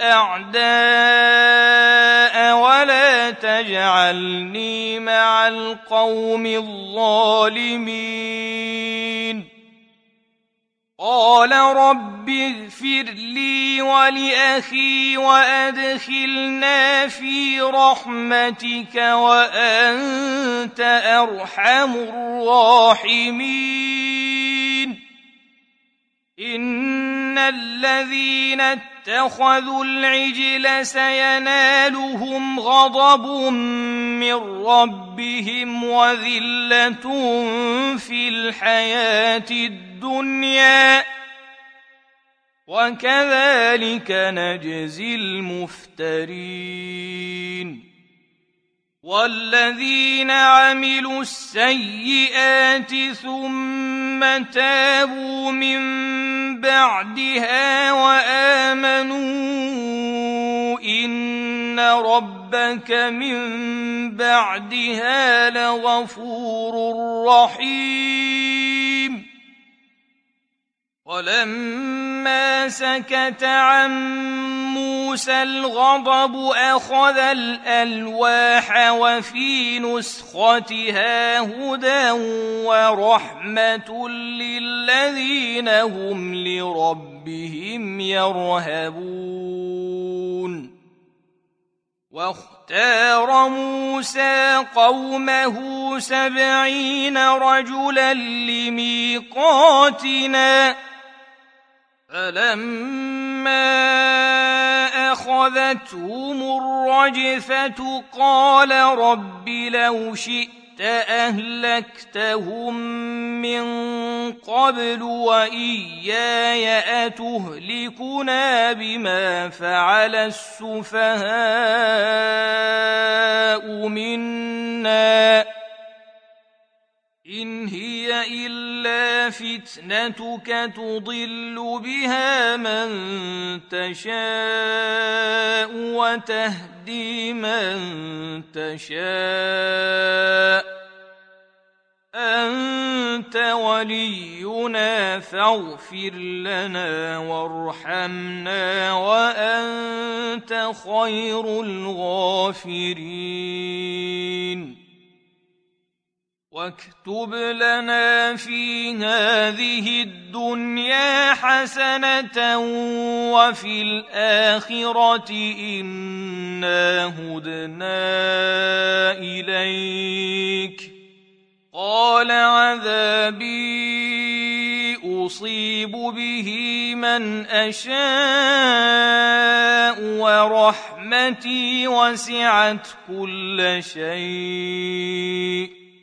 الأعداء ولا تجعلني مع القوم الظالمين قال رب اغفر لي ولأخي وأدخلنا في رحمتك وأنت أرحم الراحمين إن الذين اتخذوا العجل سينالهم غضب من ربهم وذلة في الحياة الدنيا وكذلك نجزي المفترين والذين عملوا السيئات ثم تابوا من بعدها وآمنوا إن ربك من بعدها لغفور رحيم ولما سكت عن موسى الغضب أخذ الألواح وفي نسختها هدى ورحمة للذين هم لربهم يرهبون واختار موسى قومه سبعين رجلا لميقاتنا فلما أخذتهم الرجفة قال رب لو شئت أهلكتهم من قبل وإياي أتهلكنا بما فعل السفهاء منا إن هي إلا فتنتك تضل بها من تشاء وتهدي من تشاء أنت ولينا فاغفر لنا وارحمنا وأنت خير الغافرين واكتب لنا في هذه الدنيا حسنة وفي الآخرة إنا هدنا إليك. قال عذابي أصيب به من أشاء ورحمتي وسعت كل شيء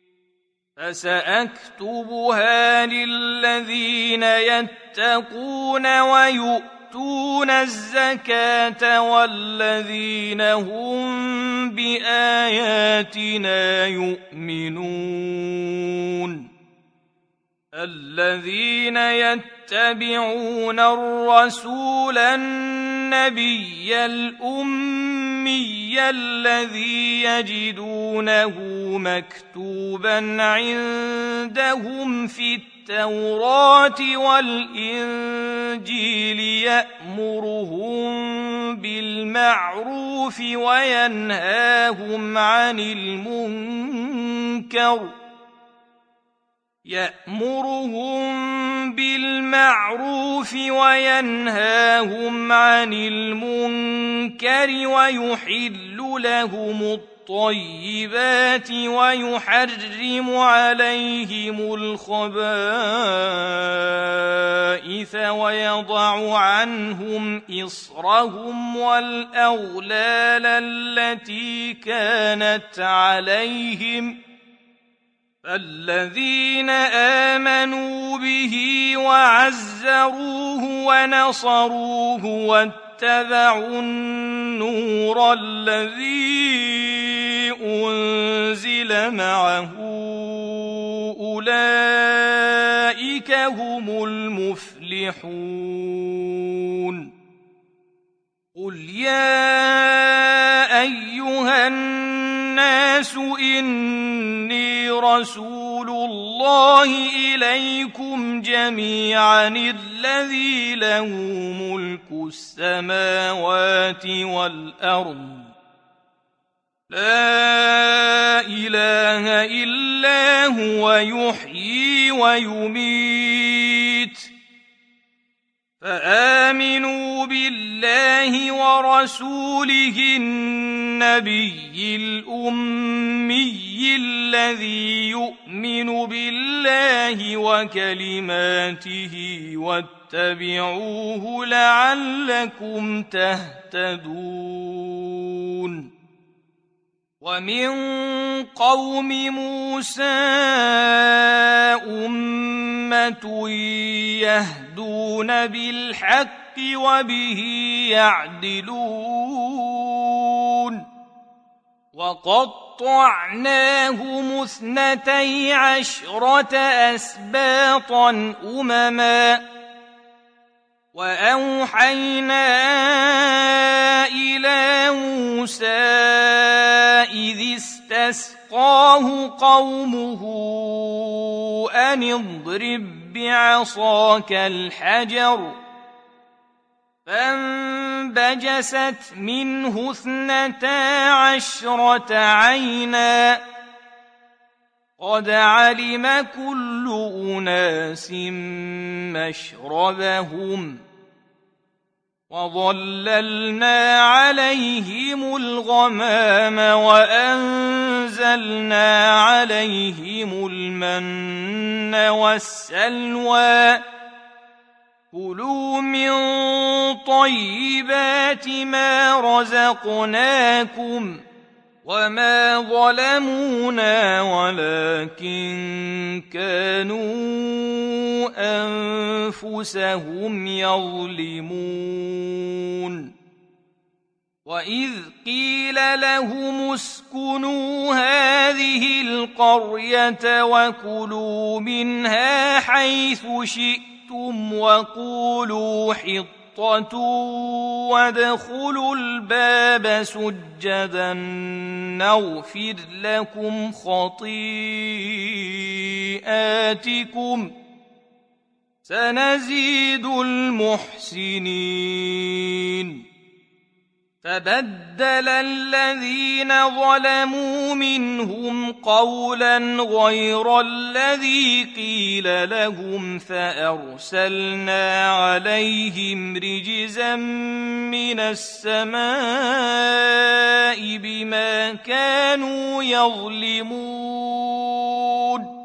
فسأكتبها للذين يتقون ويؤتون الزكاة والذين هم بآياتنا يؤمنون. الذين يتبعون الرسول النبي الأمي الذي يجدونه مكتوبا عندهم في التوراة والإنجيل يأمرهم بالمعروف وينهاهم عن المنكر يأمرهم بالمعروف وينهاهم عن المنكر ويحل لهم الطيبات ويحرم عليهم الخبائث ويضع عنهم إصرهم والأغلال التي كانت عليهم. فالذين آمنوا به وعزروه ونصروه واتبعوا النور الذي أنزل معه أولئك هم المفلحون. قل يا أيها الناس إني رسول الله إليكم جميعا الذي له ملك السماوات والأرض لا إله إلا هو يحيي ويميت. فآمنوا بالله ورسوله النبي الأمي الذي يؤمن بالله وكلماته واتبعوه لعلكم تهتدون. ومن قوم موسى أمة يهدون بالحق وبه يعدلون. وقطعناهم اثنتي عشرة أسباطا أمما وأوحينا إلى موسى إذ استسقاه قومه أن اضرب بعصاك الحجر فانبجست منه اثنتا عشرة عينا قد علم كل أناس مشربهم وظللنا عليهم الغمام وأنزلنا عليهم المن والسلوى كلوا من طيبات ما رزقناكم وما ظلمونا ولكن كانوا أنفسهم يظلمون. وإذ قيل لهم اسكنوا هذه القرية وكلوا منها حيث شئتم وقولوا حطة وادخلوا الباب سجدا نغفر لكم خطيئاتكم سنزيد المحسنين. فبدل الذين ظلموا منهم قولا غير الذي قيل لهم فأرسلنا عليهم رجزا من السماء بما كانوا يظلمون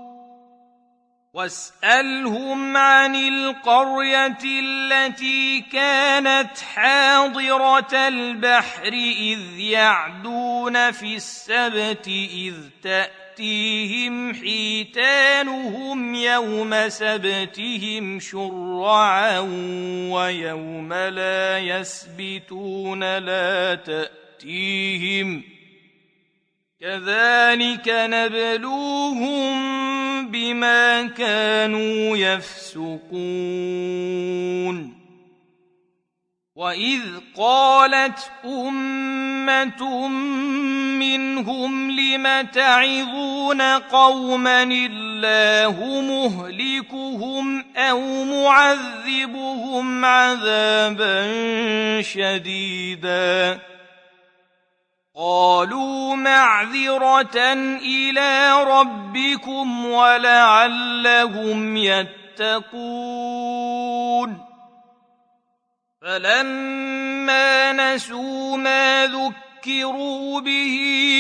واسألهم عن القرية التي كانت حاضرة البحر إذ يعدون في السبت إذ تأتيهم حيتانهم يوم سبتهم شرعا ويوم لا يسبتون لا تأتيهم كذلك نبلوهم بما كانوا يفسقون وإذ قالت أمة منهم لم تعظون قوما الله مهلكهم أو معذبهم عذابا شديدا قالوا معذرة إلى ربكم ولعلهم يتقون فلما نسوا ما ذكروا به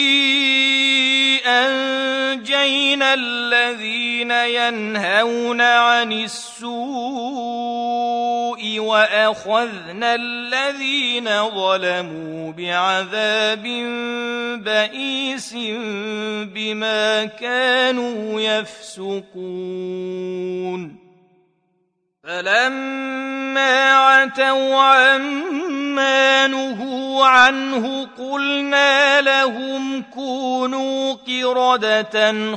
أنجينا الذين ينهون عن السوء وأخذنا الذين ظلموا بعذاب بئيس بما كانوا يفسقون فلما عتوا عما نهوا عنه قلنا لهم كونوا قردة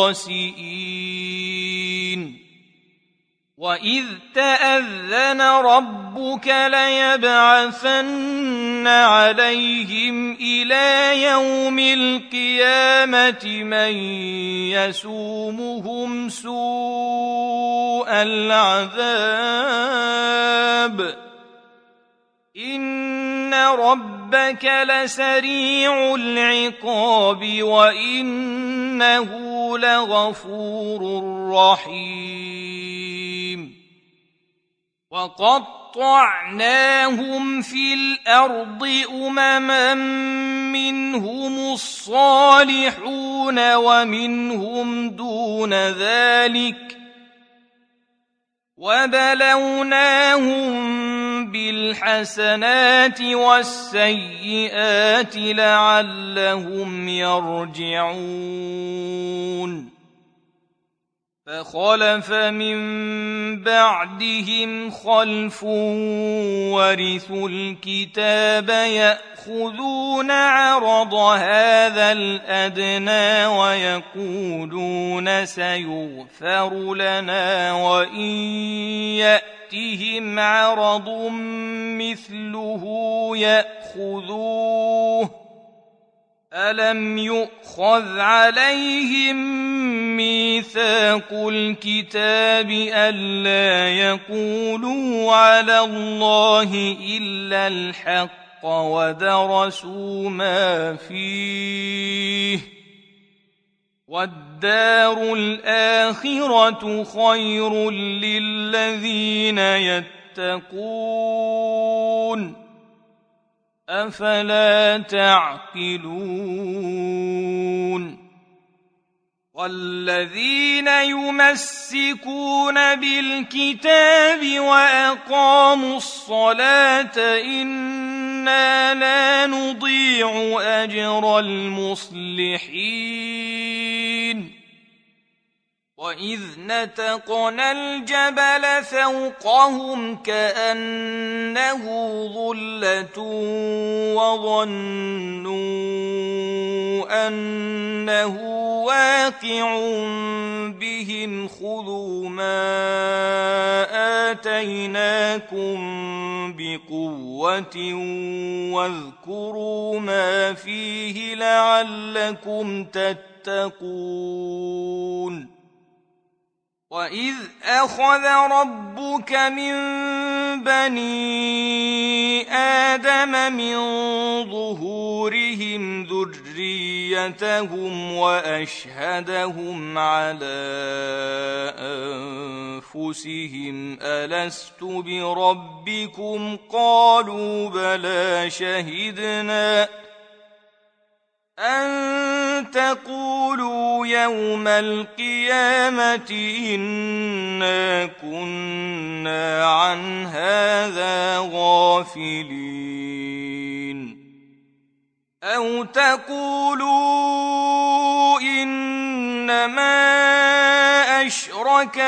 خاسئين وإذ تأذن ربك ليبعثن عليهم إلى يوم القيامة من يسومهم سوء العذاب إن ربك لسريع العقاب وإنه لغفور رحيم وقطعناهم في الأرض أمما منهم الصالحون ومنهم دون ذلك وبلوناهم بالحسنات والسيئات لعلهم يرجعون فخلف من بعدهم خلف ورثوا الكتاب يأخذون عرض هذا الأدنى ويقولون سيغفر لنا وإن يأتهم عرض مثله يأخذوه ألم يؤخذ عليهم ميثاق الكتاب ألا يقولوا على الله إلا الحق ودرسوا ما فيه والدار الآخرة خير للذين يتقون أفلا تعقلون والذين يمسكون بالكتاب وأقاموا الصلاة إنا لا نضيع أجر المصلحين وإذ نتقنا الجبل فوقهم كأنه ظلة وظنوا أنه واقع بهم خذوا ما آتيناكم بقوة واذكروا ما فيه لعلكم تتقون وإذ أخذ ربك من بني آدم جهنم من ظهورهم ذريتهم وأشهدهم على أنفسهم ألست بربكم قالوا بلى شهدنا أن تقولوا يوم القيامة إنا كنا عن هذا غافلين أو تقولوا إنما أشرك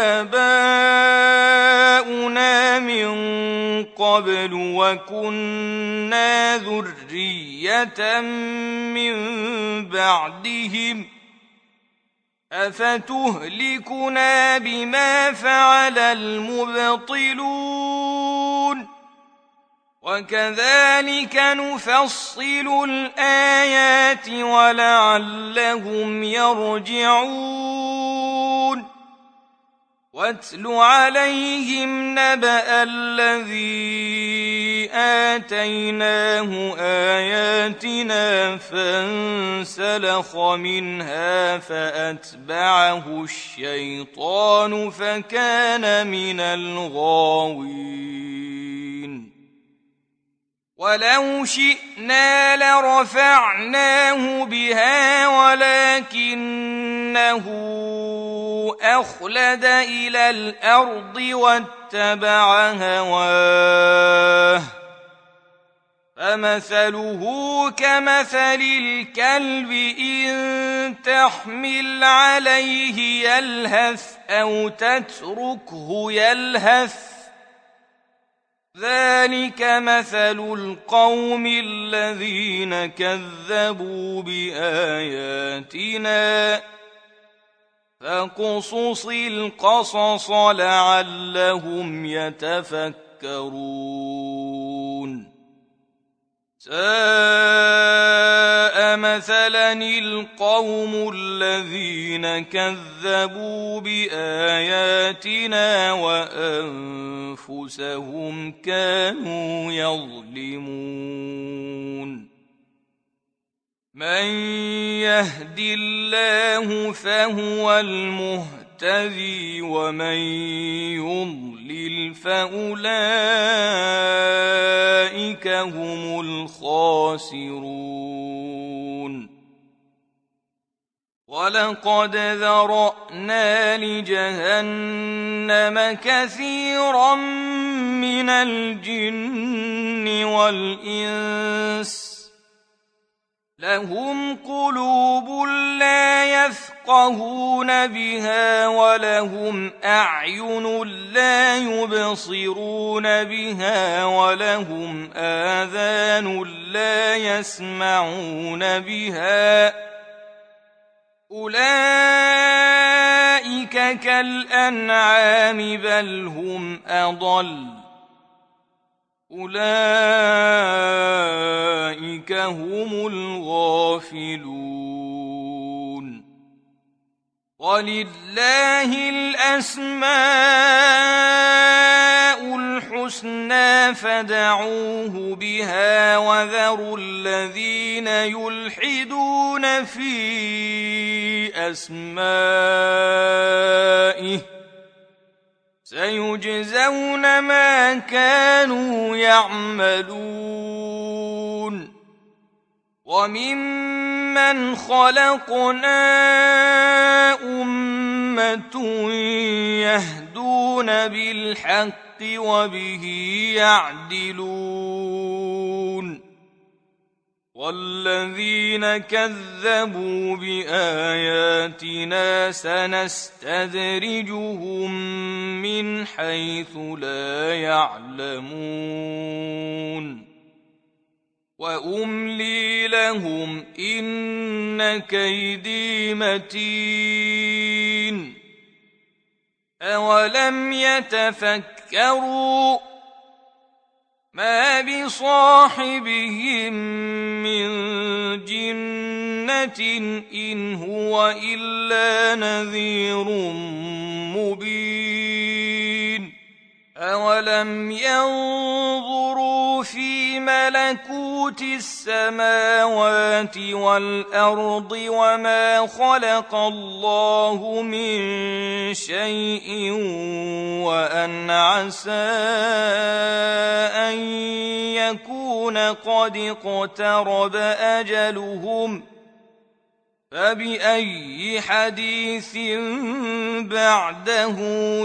آباؤنا من قبل وكنا ذرية من بعدهم أفتهلكنا بما فعل المبطلون وكذلك نفصل الآيات ولعلهم يرجعون واتل عليهم نبأ الذي آتيناه آياتنا فانسلخ منها فأتبعه الشيطان فكان من الغاوين ولو شئنا لرفعناه بها ولكنه أخلد إلى الأرض واتبع هواه فمثله كمثل الكلب إن تحمل عليه يلهث أو تتركه يلهث ذلك مثل القوم الذين كذبوا بآياتنا فاقصص القصص لعلهم يتفكرون ساء مثلا القوم الذين كذبوا بآياتنا وأنفسهم كانوا يظلمون من يهد الله فهو المهتدي ومن يضلل فأولئك هم الخاسرون ولقد ذرأنا لجهنم كثيرا من الجن والإنس لهم قلوب لا يفقهون بها ولهم أعين لا يبصرون بها ولهم آذان لا يسمعون بها أولئك كالأنعام بل هم أضل أولئك هم الغافلون ولله الأسماء الحسنى فادعوه بها وذروا الذين يلحدون في أسمائه سيجزون ما كانوا يعملون وممن خلقنا أمة يهدون بالحق وبه يعدلون والذين كذبوا بآياتنا سنستدرجهم من حيث لا يعلمون وأملي لهم إن كيدي متين أولم يتفكروا ما بصاحبهم من جنة إن هو إلا نذير مبين أولم ينظروا في ملكوت السماوات والأرض وما خلق الله من شيء وأن عسى أن يكون قد اقترب أجلهم فبأي حديث بعده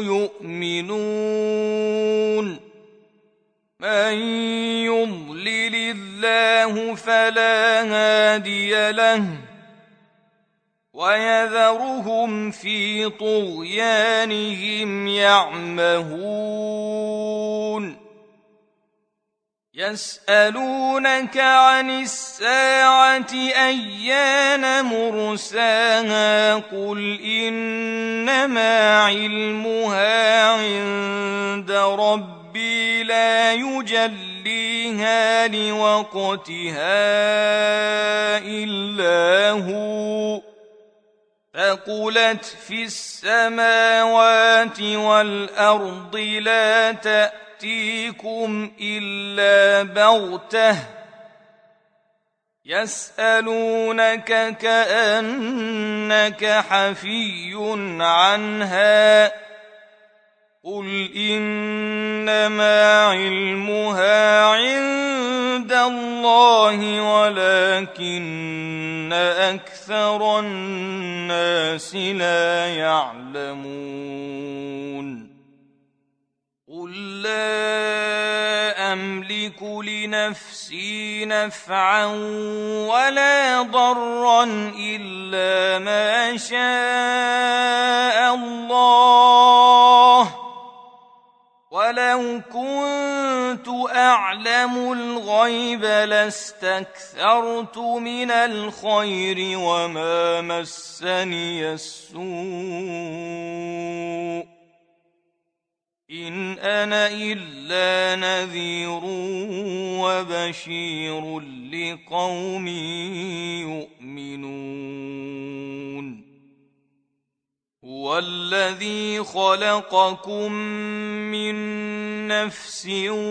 يؤمنون من يضلل الله فلا هادي له ويذرهم في طغيانهم يعمهون يسألونك عن الساعة أيان مرساها قل إنما علمها عند ربي لا يجليها لوقتها إلا هو ثقلت في السماوات والأرض لا تأتي تأتيكم إلا بغتة يسألونك كأنك حفي عنها قل إنما علمها عند الله ولكن أكثر الناس لا يعلمون قل لا أملك لنفسي نفعا ولا ضرا إلا ما شاء الله ولو كنت أعلم الغيب لاستكثرت من الخير وما مسني السوء إن أنا إلا نذير وبشير لقوم يؤمنون هو الذي خلقكم من نفس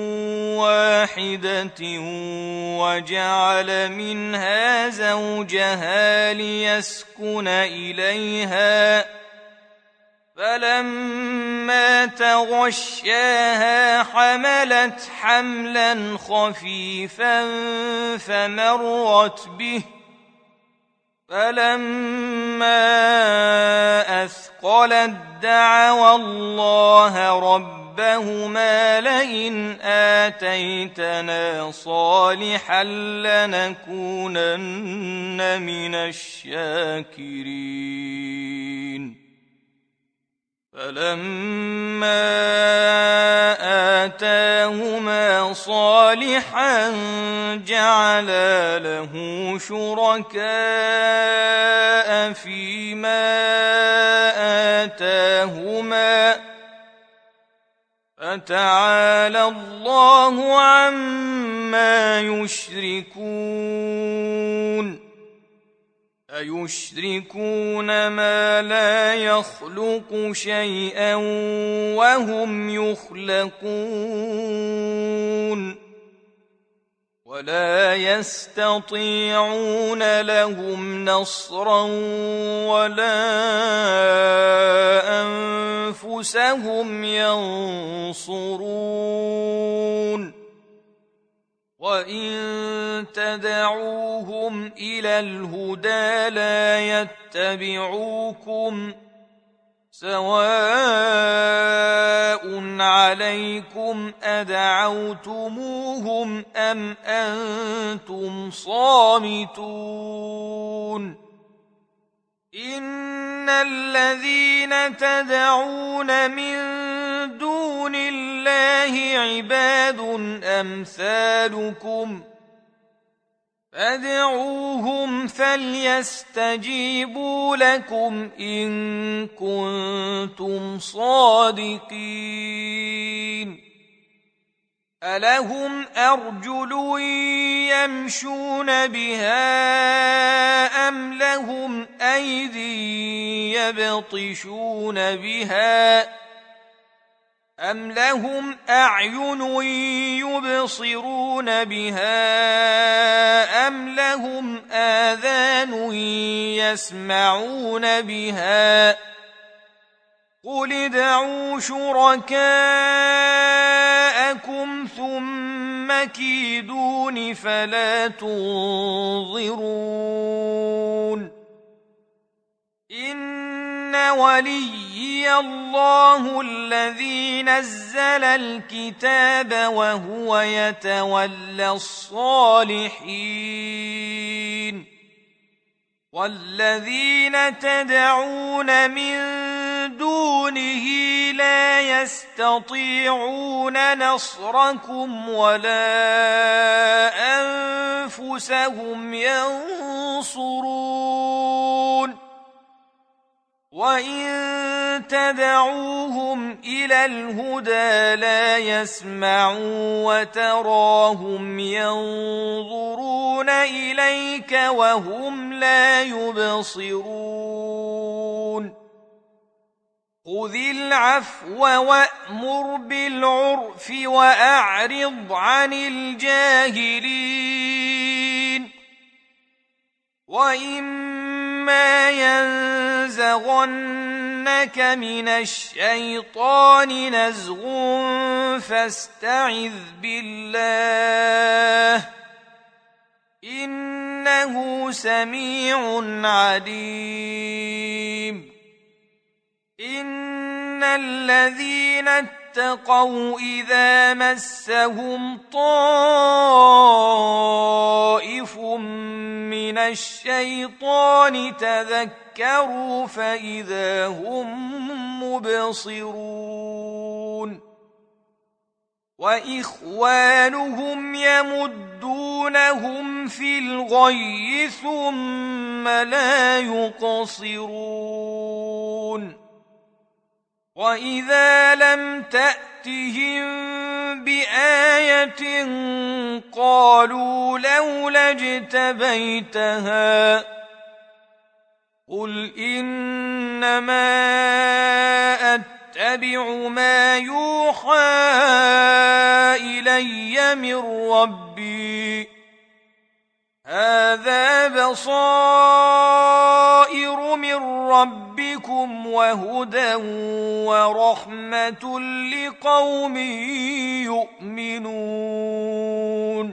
واحدة وجعل منها زوجها ليسكن إليها فلما تغشاها حملت حملا خفيفا فمرت به فلما أثقلت دعوا الله ربهما لئن آتيتنا صالحا لنكونن من الشاكرين فلما آتاهما صالحا جعلا له شركاء فيما آتاهما فتعالى الله عما يشركون أيشركون ما لا يخلق شيئا وهم يخلقون ولا يستطيعون لهم نصرا ولا أنفسهم ينصرون وإن تدعوهم إلى الهدى لا يتبعوكم سواء عليكم أدعوتموهم أم أنتم صامتون إن الذين تدعون من دون الله عباد أمثالكم فادعوهم فليستجيبوا لكم إن كنتم صادقين ألهم أرجل يمشون بها أم لهم أيدي يبطشون بها أم لهم أعين يبصرون بها أم لهم آذان يسمعون بها قل ادعوا شركاءكم ثم كيدون فلا تنظرون إن وليي الله الذي نزل الكتاب وهو يتولى الصالحين والذين تدعون من دونه لا يستطيعون نصركم ولا أنفسهم ينصرون وإن تدعوهم إلى الهدى لا يسمعوا وتراهم ينظرون إليك وهم لا يبصرون خذ العفو وأمر بالعرف وأعرض عن الجاهلين وإما ينزغنك من الشيطان نزغ فاستعذ بالله إنه سميع عليم إن الذين اتقوا إذا مسهم طائف من الشيطان تذكروا فإذا هم مبصرون وإخوانهم يمدونهم في الغي ثم لا يقصرون وإذا لم تأتهم بآية قالوا لولا اجتبيتها قل إنما أتبع ما يوحى إلي من ربي هذا بصائر من ربكم وهدى ورحمة لقوم يؤمنون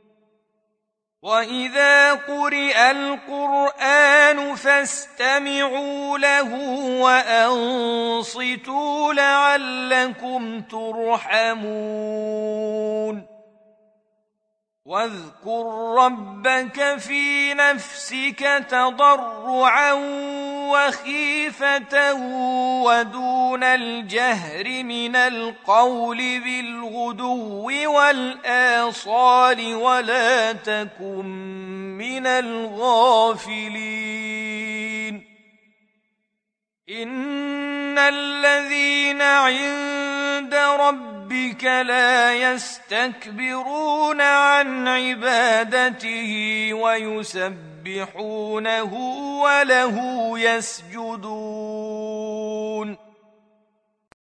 وإذا قرئ القرآن فاستمعوا له وأنصتوا لعلكم ترحمون واذكر ربك في نفسك تضرعا وخيفة ودون الجهر من القول بالغدو والآصال ولا تكن من الغافلين إن الذين عند ربك لا يستكبرون عن عبادته ويسبحونه وله يسجدون